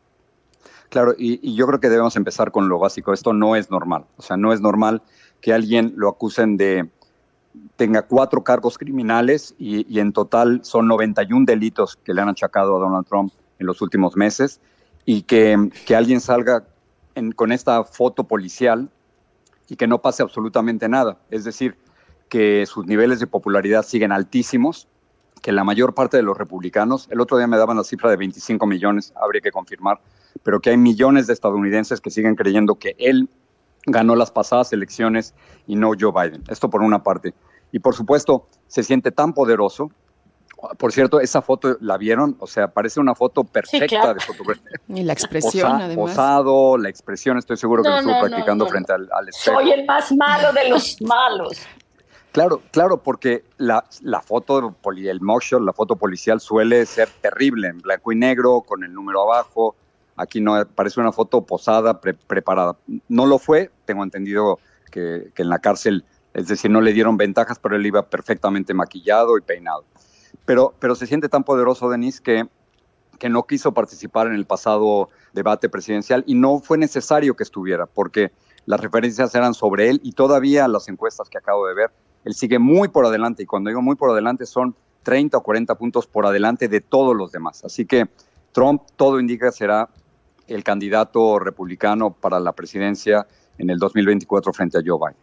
Claro, y, y yo creo que debemos empezar con lo básico. Esto no es normal. O sea, no es normal que alguien lo acusen de tenga cuatro cargos criminales y, y en total son noventa y un delitos que le han achacado a Donald Trump en los últimos meses y que, que alguien salga en, con esta foto policial y que no pase absolutamente nada. Es decir, que sus niveles de popularidad siguen altísimos, que la mayor parte de los republicanos, el otro día me daban la cifra de veinticinco millones, habría que confirmar, pero que hay millones de estadounidenses que siguen creyendo que él ganó las pasadas elecciones y no Joe Biden. Esto por una parte. Y por supuesto, se siente tan poderoso. Por cierto, esa foto, ¿la vieron? O sea, parece una foto perfecta, sí, claro, de fotografía. Y la expresión, Posa, además. Posado, la expresión, estoy seguro que no, lo estuvo no, practicando no, no, frente al, al espejo. Soy el más malo de los malos. Claro, claro, porque la, la foto, el mugshot, la foto policial suele ser terrible, en blanco y negro, con el número abajo. Aquí no, parece una foto posada, pre, preparada. No lo fue, tengo entendido que, que en la cárcel, es decir, no le dieron ventajas, pero él iba perfectamente maquillado y peinado. Pero, pero se siente tan poderoso, Denise, que, que no quiso participar en el pasado debate presidencial y no fue necesario que estuviera, porque las referencias eran sobre él y todavía las encuestas que acabo de ver, él sigue muy por adelante, y cuando digo muy por adelante son treinta o cuarenta puntos por adelante de todos los demás. Así que Trump, todo indica, será el candidato republicano para la presidencia en el dos mil veinticuatro frente a Joe Biden.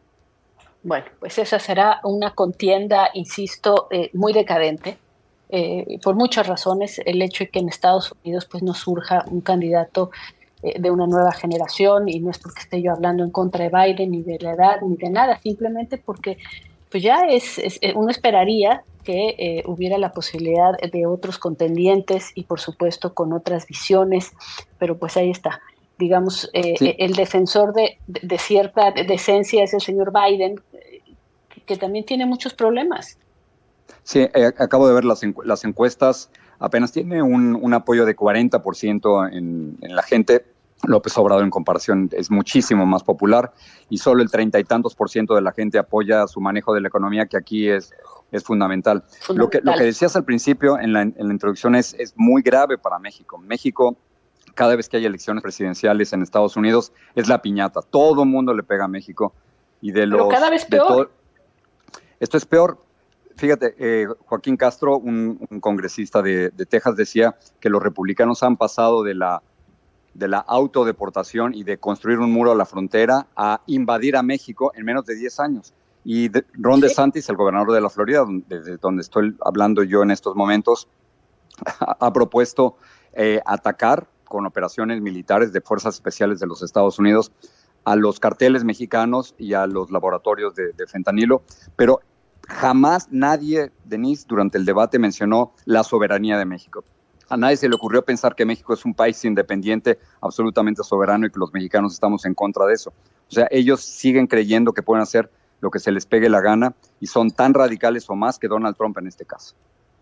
Bueno, pues esa será una contienda, insisto, eh, muy decadente, eh, por muchas razones. El hecho de que en Estados Unidos pues no surja un candidato eh, de una nueva generación, y no es porque esté yo hablando en contra de Biden, ni de la edad, ni de nada, simplemente porque pues ya es, es uno esperaría que eh, hubiera la posibilidad de otros contendientes y por supuesto con otras visiones, pero pues ahí está. Digamos, eh, sí. el defensor de, de, de cierta decencia es el señor Biden, que, que también tiene muchos problemas. Sí, eh, acabo de ver las, encu las encuestas, apenas tiene un, un apoyo de cuarenta por ciento en, en la gente. López Obrador en comparación es muchísimo más popular y solo el treinta y tantos por ciento de la gente apoya su manejo de la economía, que aquí es, es fundamental. fundamental. Lo, que, lo que decías al principio en la, en la introducción es, es muy grave para México. México, cada vez que hay elecciones presidenciales en Estados Unidos, es la piñata. Todo el mundo le pega a México. Y de los, Pero cada vez peor. Esto es peor. Fíjate, eh, Joaquín Castro, un, un congresista de, de Texas, decía que los republicanos han pasado de la, de la autodeportación y de construir un muro a la frontera a invadir a México en menos de diez años. Y de, Ron ¿Sí? DeSantis, el gobernador de la Florida, desde donde estoy hablando yo en estos momentos, ha, ha propuesto eh, atacar con operaciones militares de fuerzas especiales de los Estados Unidos a los carteles mexicanos y a los laboratorios de, de fentanilo, pero jamás nadie, Denise, durante el debate mencionó la soberanía de México. A nadie se le ocurrió pensar que México es un país independiente, absolutamente soberano, y que los mexicanos estamos en contra de eso. O sea, ellos siguen creyendo que pueden hacer lo que se les pegue la gana y son tan radicales o más que Donald Trump en este caso.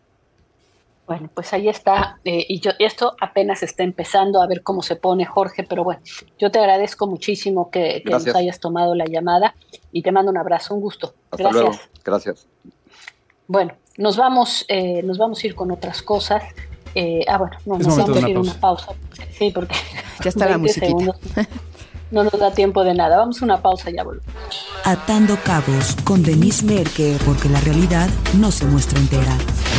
Bueno, pues ahí está, eh, y yo, esto apenas está empezando a ver cómo se pone, Jorge, pero bueno, yo te agradezco muchísimo que, que nos hayas tomado la llamada y te mando un abrazo, un gusto. Hasta Gracias. Luego. Gracias. Bueno, nos vamos, eh, nos vamos a ir con otras cosas. Eh, ah, bueno, no, es nos momento vamos de a ir a una una pausa. Sí, porque ya está la musiquita. Segundos, no nos da tiempo de nada. Vamos a una pausa, ya volvemos. Atando Cabos con Denise Merker, porque la realidad no se muestra entera.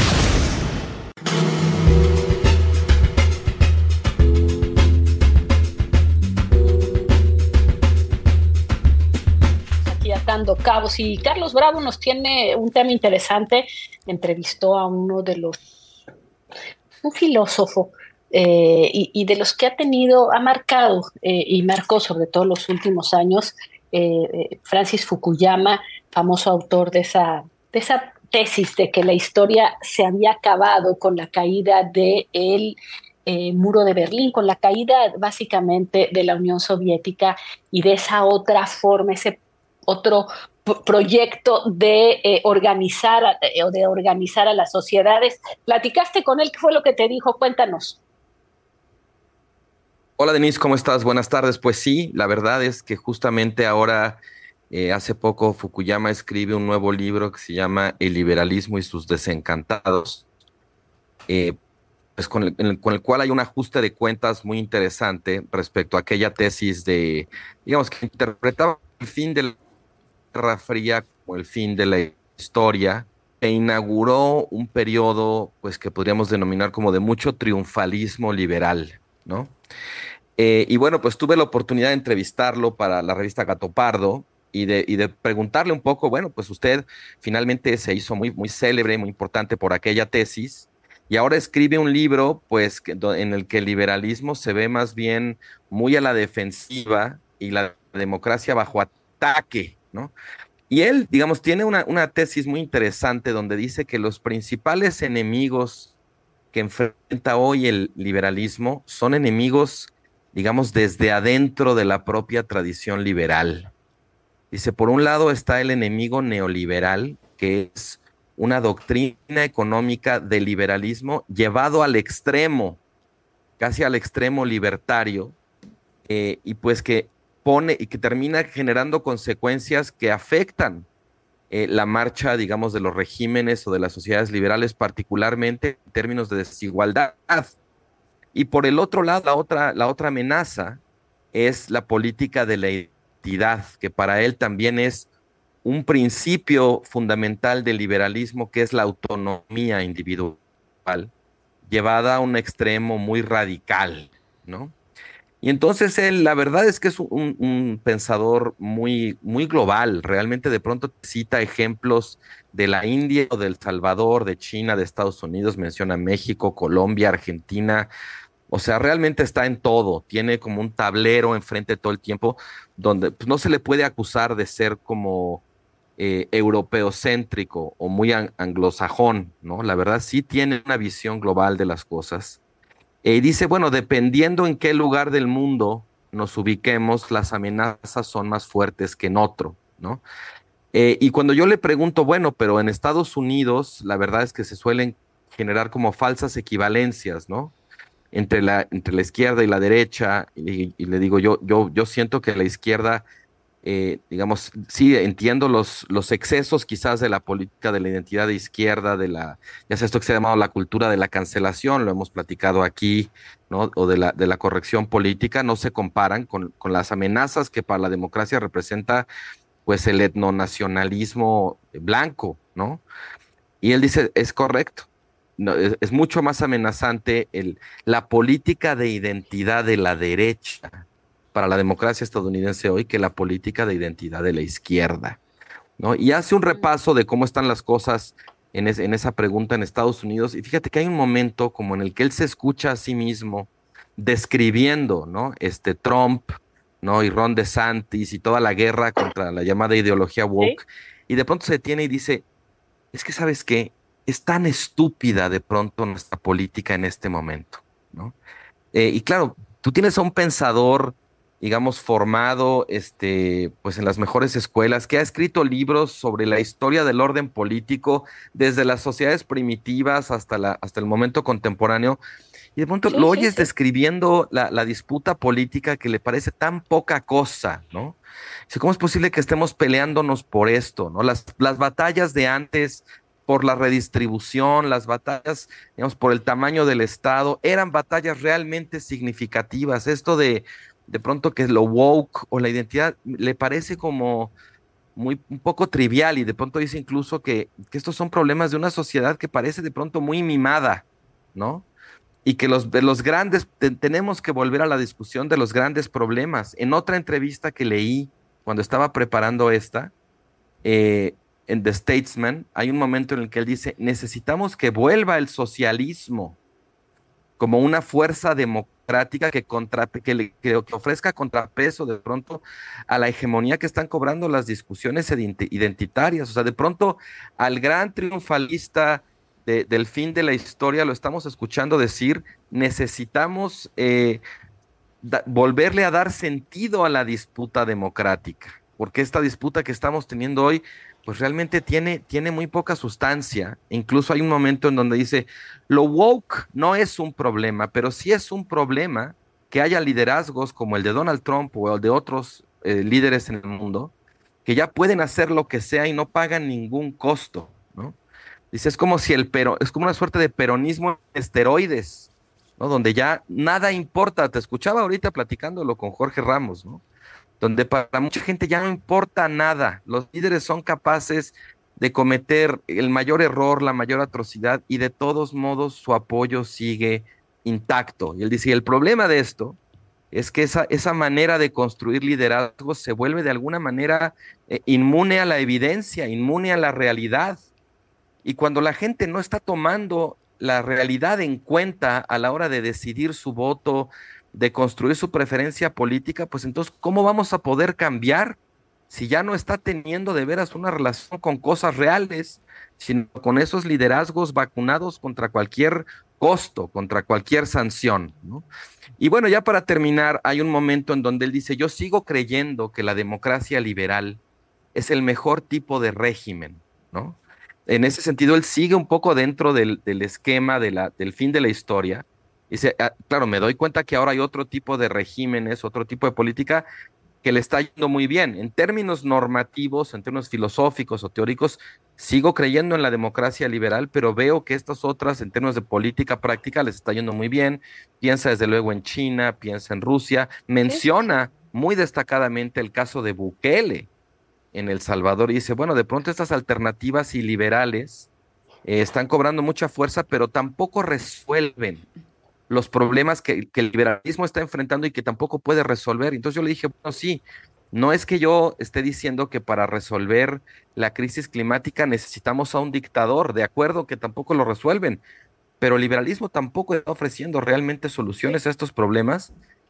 Aquí atando cabos, y Carlos Bravo nos tiene un tema interesante. Entrevistó a uno de los, un filósofo, Eh, y, y de los que ha tenido, ha marcado eh, y marcó sobre todo los últimos años, eh, eh, Francis Fukuyama, famoso autor de esa, de esa tesis de que la historia se había acabado con la caída del eh, muro de Berlín, con la caída básicamente de la Unión Soviética y de esa otra forma, ese otro proyecto de eh, organizar eh, o de organizar a las sociedades. ¿Platicaste con él? ¿Qué fue lo que te dijo? Cuéntanos. Hola Denise, ¿cómo estás? Buenas tardes. Pues sí, la verdad es que justamente ahora, eh, hace poco, Fukuyama escribe un nuevo libro que se llama El liberalismo y sus desencantados, eh, pues con el, el, con el cual hay un ajuste de cuentas muy interesante respecto a aquella tesis de, digamos, que interpretaba el fin de la Guerra Fría como el fin de la historia, e inauguró un periodo, pues, que podríamos denominar como de mucho triunfalismo liberal, ¿no? Eh, y bueno, pues tuve la oportunidad de entrevistarlo para la revista Gato Pardo y de, y de preguntarle un poco, bueno, pues usted finalmente se hizo muy, muy célebre, muy importante por aquella tesis, y ahora escribe un libro, pues, que, en el que el liberalismo se ve más bien muy a la defensiva y la democracia bajo ataque, ¿no? Y él, digamos, tiene una, una tesis muy interesante donde dice que los principales enemigos que enfrenta hoy el liberalismo son enemigos, digamos, desde adentro de la propia tradición liberal. Dice, por un lado está el enemigo neoliberal, que es una doctrina económica del liberalismo llevado al extremo, casi al extremo libertario, eh, y pues que pone y que termina generando consecuencias que afectan Eh, la marcha, digamos, de los regímenes o de las sociedades liberales, particularmente en términos de desigualdad. Y por el otro lado, la otra, la otra amenaza es la política de la identidad, que para él también es un principio fundamental del liberalismo, que es la autonomía individual, llevada a un extremo muy radical, ¿no? Y entonces él, la verdad es que es un, un pensador muy, muy global. Realmente de pronto cita ejemplos de la India o del Salvador, de China, de Estados Unidos, menciona México, Colombia, Argentina. O sea, realmente está en todo. Tiene como un tablero enfrente todo el tiempo donde pues, no se le puede acusar de ser como eh, europeocéntrico o muy an- anglosajón, ¿no? La verdad sí tiene una visión global de las cosas. Y eh, dice, bueno, dependiendo en qué lugar del mundo nos ubiquemos, las amenazas son más fuertes que en otro, ¿no? Eh, y cuando yo le pregunto, bueno, pero en Estados Unidos, la verdad es que se suelen generar como falsas equivalencias, ¿no? Entre la, entre la izquierda y la derecha, y, y le digo, yo, yo, yo siento que la izquierda, eh, digamos, sí, entiendo los, los excesos quizás de la política de la identidad de izquierda, de la, ya sea esto que se ha llamado la cultura de la cancelación, lo hemos platicado aquí, ¿no? O de la, de la corrección política, no se comparan con, con las amenazas que para la democracia representa, pues, el etnonacionalismo blanco, ¿no? Y él dice, es correcto. No, es, es mucho más amenazante el, la política de identidad de la derecha para la democracia estadounidense hoy que la política de identidad de la izquierda, ¿no? Y hace un repaso de cómo están las cosas en, es, en esa pregunta en Estados Unidos, y fíjate que hay un momento como en el que él se escucha a sí mismo describiendo, ¿no? Este Trump, ¿no? Y Ron DeSantis y toda la guerra contra la llamada ideología woke, ¿sí? Y de pronto se detiene y dice, es que ¿sabes qué? Es tan estúpida de pronto nuestra política en este momento, ¿no? Eh, y claro, tú tienes a un pensador, digamos, formado este, pues en las mejores escuelas, que ha escrito libros sobre la historia del orden político desde las sociedades primitivas hasta, la, hasta el momento contemporáneo, y de pronto sí, lo oyes sí, sí. describiendo la, la disputa política que le parece tan poca cosa, ¿no? ¿Cómo es posible que estemos peleándonos por esto, ¿no? Las, las batallas de antes por la redistribución, las batallas, digamos, por el tamaño del Estado, eran batallas realmente significativas. Esto de, de pronto que lo woke o la identidad le parece como muy, un poco trivial, y de pronto dice incluso que, que estos son problemas de una sociedad que parece de pronto muy mimada, ¿no? Y que los, de los grandes, te, tenemos que volver a la discusión de los grandes problemas. En otra entrevista que leí cuando estaba preparando esta, eh, en The Statesman, hay un momento en el que él dice, necesitamos que vuelva el socialismo como una fuerza democrática que, contra, que, le, que ofrezca contrapeso de pronto a la hegemonía que están cobrando las discusiones identitarias. O sea, de pronto al gran triunfalista de, del fin de la historia lo estamos escuchando decir, necesitamos eh, da, volverle a dar sentido a la disputa democrática, porque esta disputa que estamos teniendo hoy pues realmente tiene, tiene muy poca sustancia. Incluso hay un momento en donde dice, lo woke no es un problema, pero sí es un problema que haya liderazgos como el de Donald Trump o el de otros eh, líderes en el mundo, que ya pueden hacer lo que sea y no pagan ningún costo, ¿no? Dice, es como si el pero, es como una suerte de peronismo en esteroides, ¿no? Donde ya nada importa. Te escuchaba ahorita platicándolo con Jorge Ramos, ¿no? Donde para mucha gente ya no importa nada. Los líderes son capaces de cometer el mayor error, la mayor atrocidad, y de todos modos su apoyo sigue intacto. Y él dice, y el problema de esto es que esa, esa manera de construir liderazgo se vuelve de alguna manera eh, inmune a la evidencia, inmune a la realidad. Y cuando la gente no está tomando la realidad en cuenta a la hora de decidir su voto, de construir su preferencia política, pues entonces, ¿cómo vamos a poder cambiar si ya no está teniendo de veras una relación con cosas reales, sino con esos liderazgos vacunados contra cualquier costo, contra cualquier sanción, ¿no? Y bueno, ya para terminar, hay un momento en donde él dice, yo sigo creyendo que la democracia liberal es el mejor tipo de régimen, ¿no? En ese sentido, él sigue un poco dentro del, del esquema de la, del fin de la historia. Dice, ah, claro, me doy cuenta que ahora hay otro tipo de regímenes, otro tipo de política que le está yendo muy bien. En términos normativos, en términos filosóficos o teóricos, sigo creyendo en la democracia liberal, pero veo que estas otras, en términos de política práctica, les está yendo muy bien. Piensa desde luego en China, piensa en Rusia, menciona muy destacadamente el caso de Bukele en El Salvador, y dice, bueno, de pronto estas alternativas iliberales eh, están cobrando mucha fuerza, pero tampoco resuelven los problemas que, que el liberalismo está enfrentando y que tampoco puede resolver. Entonces yo le dije, bueno, sí, no es que yo esté diciendo que para resolver la crisis climática necesitamos a un dictador, de acuerdo que tampoco lo resuelven, pero el liberalismo tampoco está ofreciendo realmente soluciones a estos problemas.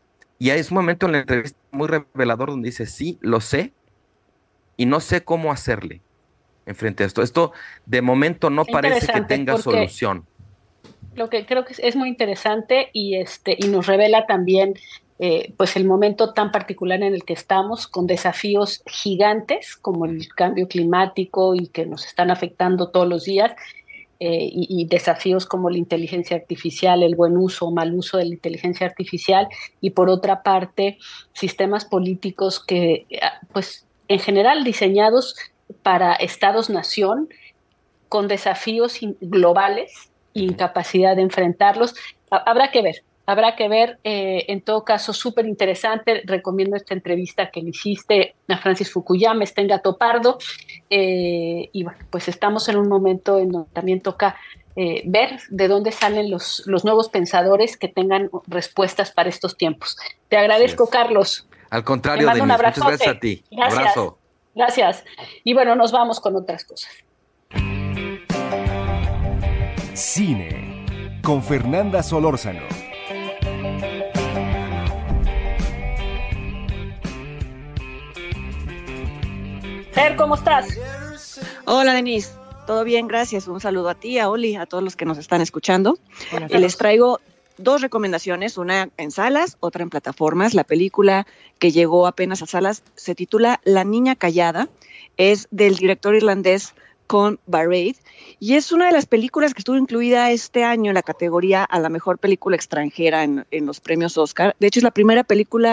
Y hay un momento en la entrevista muy revelador donde dice, sí, lo sé, y no sé cómo hacerle enfrente a esto. Esto de momento no parece que tenga solución. Lo que creo que es, es muy interesante y, este, y nos revela también eh, pues el momento tan particular en el que estamos, con desafíos gigantes como el cambio climático y que nos están afectando todos los días, eh, y, y desafíos como la inteligencia artificial, el buen uso o mal uso de la inteligencia artificial, y por otra parte sistemas políticos que pues en general diseñados para estados-nación con desafíos globales, incapacidad de enfrentarlos. Habrá que ver, habrá que ver, eh, en todo caso, súper interesante. Recomiendo esta entrevista que le hiciste a Francis Fukuyama, está en Gato Pardo, eh, y bueno, pues estamos en un momento en donde también toca eh, ver de dónde salen los, los nuevos pensadores que tengan respuestas para estos tiempos. Te agradezco, Carlos. Al contrario, Denise, muchas gracias a ti. Gracias. Abrazo. Gracias. Y bueno, nos vamos con otras cosas. Cine, con Fernanda Solórzano. Fer, ¿cómo estás? Hola, Denise. Todo bien, gracias. Un saludo a ti, a Oli, a todos los que nos están escuchando. Y les traigo dos recomendaciones, una en salas, otra en plataformas. La película que llegó apenas a salas se titula La Niña Callada, es del director irlandés Con Barrett, y es una de las películas que estuvo incluida este año en la categoría a la mejor película extranjera en, en los premios Oscar. De hecho, es la primera película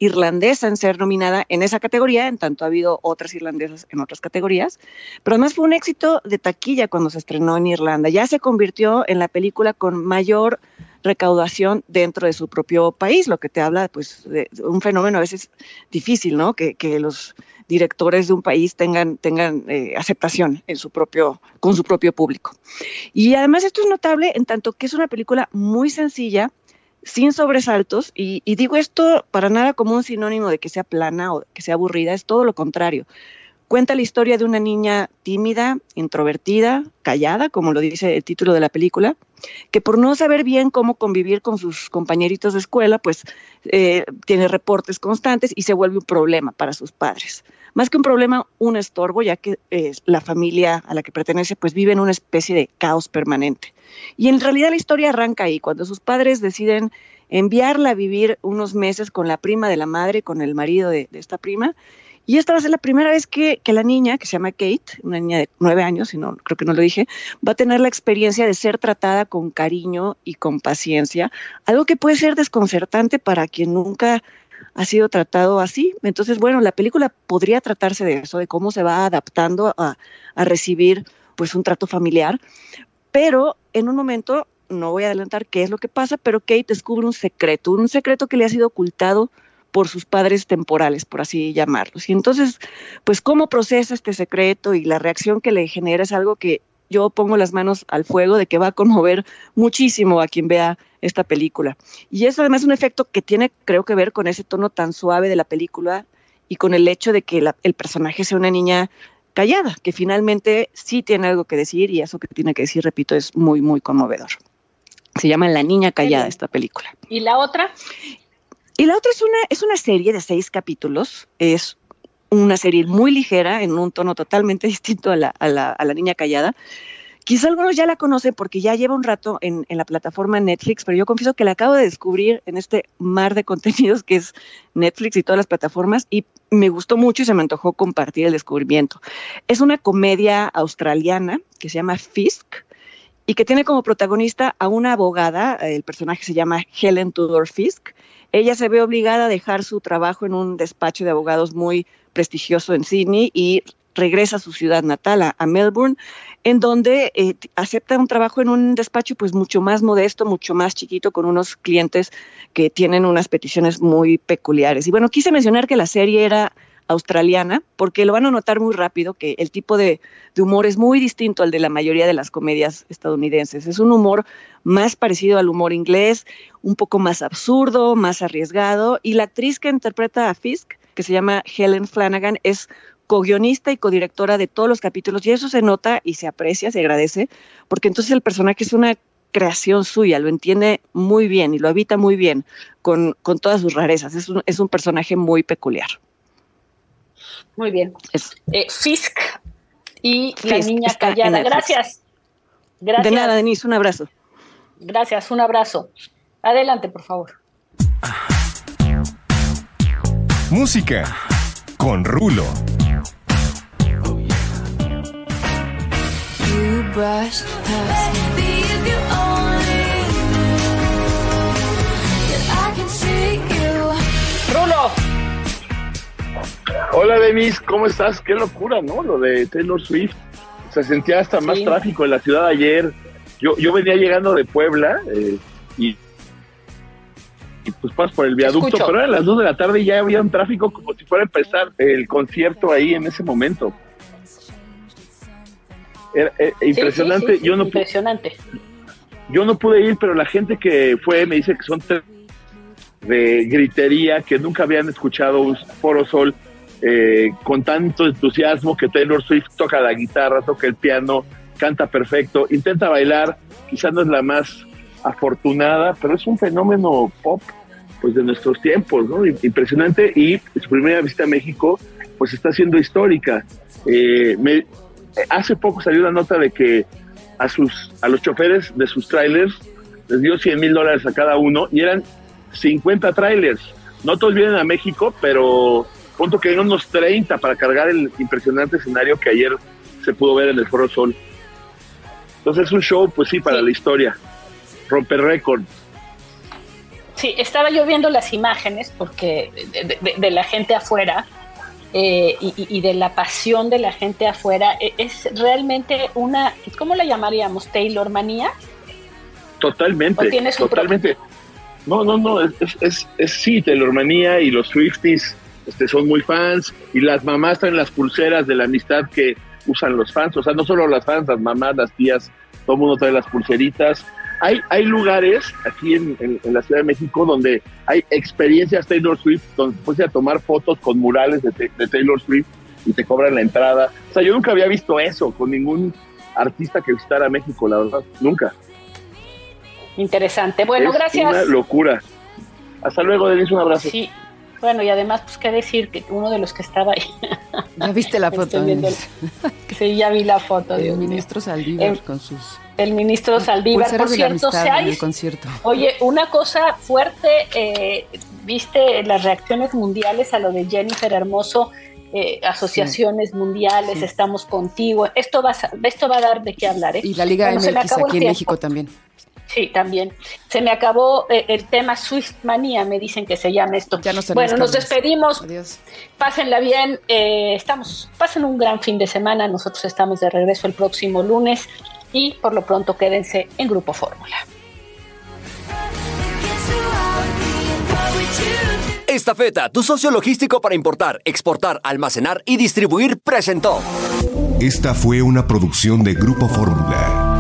irlandesa en ser nominada en esa categoría, en tanto ha habido otras irlandesas en otras categorías, pero además fue un éxito de taquilla cuando se estrenó en Irlanda. Ya se convirtió en la película con mayor recaudación dentro de su propio país, lo que te habla pues de un fenómeno a veces difícil, ¿no? Que, que los directores de un país tengan, tengan eh, aceptación en su propio, con su propio público. Y además esto es notable en tanto que es una película muy sencilla, sin sobresaltos, y, y digo esto para nada como un sinónimo de que sea plana o que sea aburrida, es todo lo contrario. Cuenta la historia de una niña tímida, introvertida, callada, como lo dice el título de la película, que por no saber bien cómo convivir con sus compañeritos de escuela, pues eh, tiene reportes constantes y se vuelve un problema para sus padres. Más que un problema, un estorbo, ya que eh, la familia a la que pertenece pues vive en una especie de caos permanente. Y en realidad la historia arranca ahí, cuando sus padres deciden enviarla a vivir unos meses con la prima de la madre, con el marido de, de esta prima. Y esta va a ser la primera vez que, que la niña, que se llama Kate, una niña de nueve años, si no, creo que no lo dije, va a tener la experiencia de ser tratada con cariño y con paciencia, algo que puede ser desconcertante para quien nunca ha sido tratado así. Entonces, bueno, la película podría tratarse de eso, de cómo se va adaptando a, a recibir pues un trato familiar, pero en un momento, no voy a adelantar qué es lo que pasa, pero Kate descubre un secreto, un secreto que le ha sido ocultado por sus padres temporales, por así llamarlos. Y entonces, pues cómo procesa este secreto y la reacción que le genera es algo que yo pongo las manos al fuego de que va a conmover muchísimo a quien vea esta película. Y es además un efecto que tiene, creo que ver con ese tono tan suave de la película y con el hecho de que la, el personaje sea una niña callada, que finalmente sí tiene algo que decir y eso que tiene que decir, repito, es muy, muy conmovedor. Se llama La Niña Callada esta película. ¿Y la otra? Y la otra es una, es una serie de seis capítulos, es una serie muy ligera, en un tono totalmente distinto a la, a la, a la Niña Callada. Quizá algunos ya la conocen porque ya lleva un rato en, en la plataforma Netflix, pero yo confieso que la acabo de descubrir en este mar de contenidos que es Netflix y todas las plataformas, y me gustó mucho y se me antojó compartir el descubrimiento. Es una comedia australiana que se llama Fisk, y que tiene como protagonista a una abogada, el personaje se llama Helen Tudor Fisk. Ella se ve obligada a dejar su trabajo en un despacho de abogados muy prestigioso en Sydney y regresa a su ciudad natal, a, a Melbourne, en donde eh, acepta un trabajo en un despacho pues mucho más modesto, mucho más chiquito, con unos clientes que tienen unas peticiones muy peculiares. Y bueno, quise mencionar que la serie era australiana, porque lo van a notar muy rápido que el tipo de, de humor es muy distinto al de la mayoría de las comedias estadounidenses. Es un humor más parecido al humor inglés, un poco más absurdo, más arriesgado, y la actriz que interpreta a Fisk, que se llama Helen Flanagan, es co-guionista y codirectora de todos los capítulos, y eso se nota y se aprecia, se agradece, porque entonces el personaje es una creación suya, lo entiende muy bien y lo habita muy bien, con, con todas sus rarezas. Es un, es un personaje muy peculiar. Muy bien. Eh, Fisk y Fisk, La Niña Callada. Gracias. Gracias. De nada, Denise, un abrazo. Gracias, un abrazo. Adelante, por favor. Música con Rulo. Rulo. Hola Denise, ¿cómo estás? Qué locura, ¿no? Lo de Taylor Swift. Se sentía hasta sí. más tráfico en la ciudad ayer. Yo, yo venía llegando de Puebla eh, y, y pues pasas por el viaducto, pero eran las dos de la tarde y ya había un tráfico como si fuera a empezar el concierto ahí en ese momento. Era, era impresionante. Sí, sí, sí, yo no impresionante. Yo no pude ir, pero la gente que fue me dice que son tres de gritería, que nunca habían escuchado un Foro Sol eh, con tanto entusiasmo, que Taylor Swift toca la guitarra, toca el piano, canta perfecto, intenta bailar, quizás no es la más afortunada, pero es un fenómeno pop pues de nuestros tiempos, ¿no? Impresionante, y su primera visita a México pues está siendo histórica. Eh, me, hace poco salió una nota de que a sus a los choferes de sus trailers les dio cien mil dólares a cada uno, y eran cincuenta trailers. No todos vienen a México, pero punto que eran unos treinta para cargar el impresionante escenario que ayer se pudo ver en el Foro Sol. Entonces es un show, pues sí, para sí. la historia. Romper récord. Sí, estaba yo viendo las imágenes porque de, de, de la gente afuera eh, y, y de la pasión de la gente afuera. Es realmente una, ¿cómo la llamaríamos? ¿Taylor manía? Totalmente, totalmente. No, no, no, es, es, es, es sí, Taylor manía, y los Swifties este, son muy fans, y las mamás traen las pulseras de la amistad que usan los fans, o sea, no solo las fans, las mamás, las tías, todo el mundo trae las pulseritas. Hay, hay lugares aquí en, en, en la Ciudad de México donde hay experiencias Taylor Swift, donde puedes ir a tomar fotos con murales de, de Taylor Swift y te cobran la entrada. O sea, yo nunca había visto eso con ningún artista que visitara México, la verdad, nunca. Interesante. Bueno, es gracias. Una locura. Hasta luego, Denise, un abrazo. Sí. Bueno, y además, pues, qué decir que uno de los que estaba ahí. ¿Ya viste la foto? El, sí, ya vi la foto. El ministro Saldívar el, con sus... El ministro Saldívar, por cierto, se ha... en el concierto. Oye, una cosa fuerte, eh, ¿viste las reacciones mundiales a lo de Jennifer Hermoso? Eh, asociaciones sí. mundiales, sí. Estamos contigo. Esto va, a, esto va a dar de qué hablar, ¿eh? Y la Liga bueno, M X aquí en México también. Sí, también. Se me acabó eh, el tema Swift Manía, me dicen que se llama esto. Ya nos bueno, nos despedimos. Adiós. Pásenla bien. Eh, estamos, pasen un gran fin de semana. Nosotros estamos de regreso el próximo lunes y por lo pronto quédense en Grupo Fórmula. Estafeta, tu socio logístico para importar, exportar, almacenar y distribuir, presentó. Esta fue una producción de Grupo Fórmula.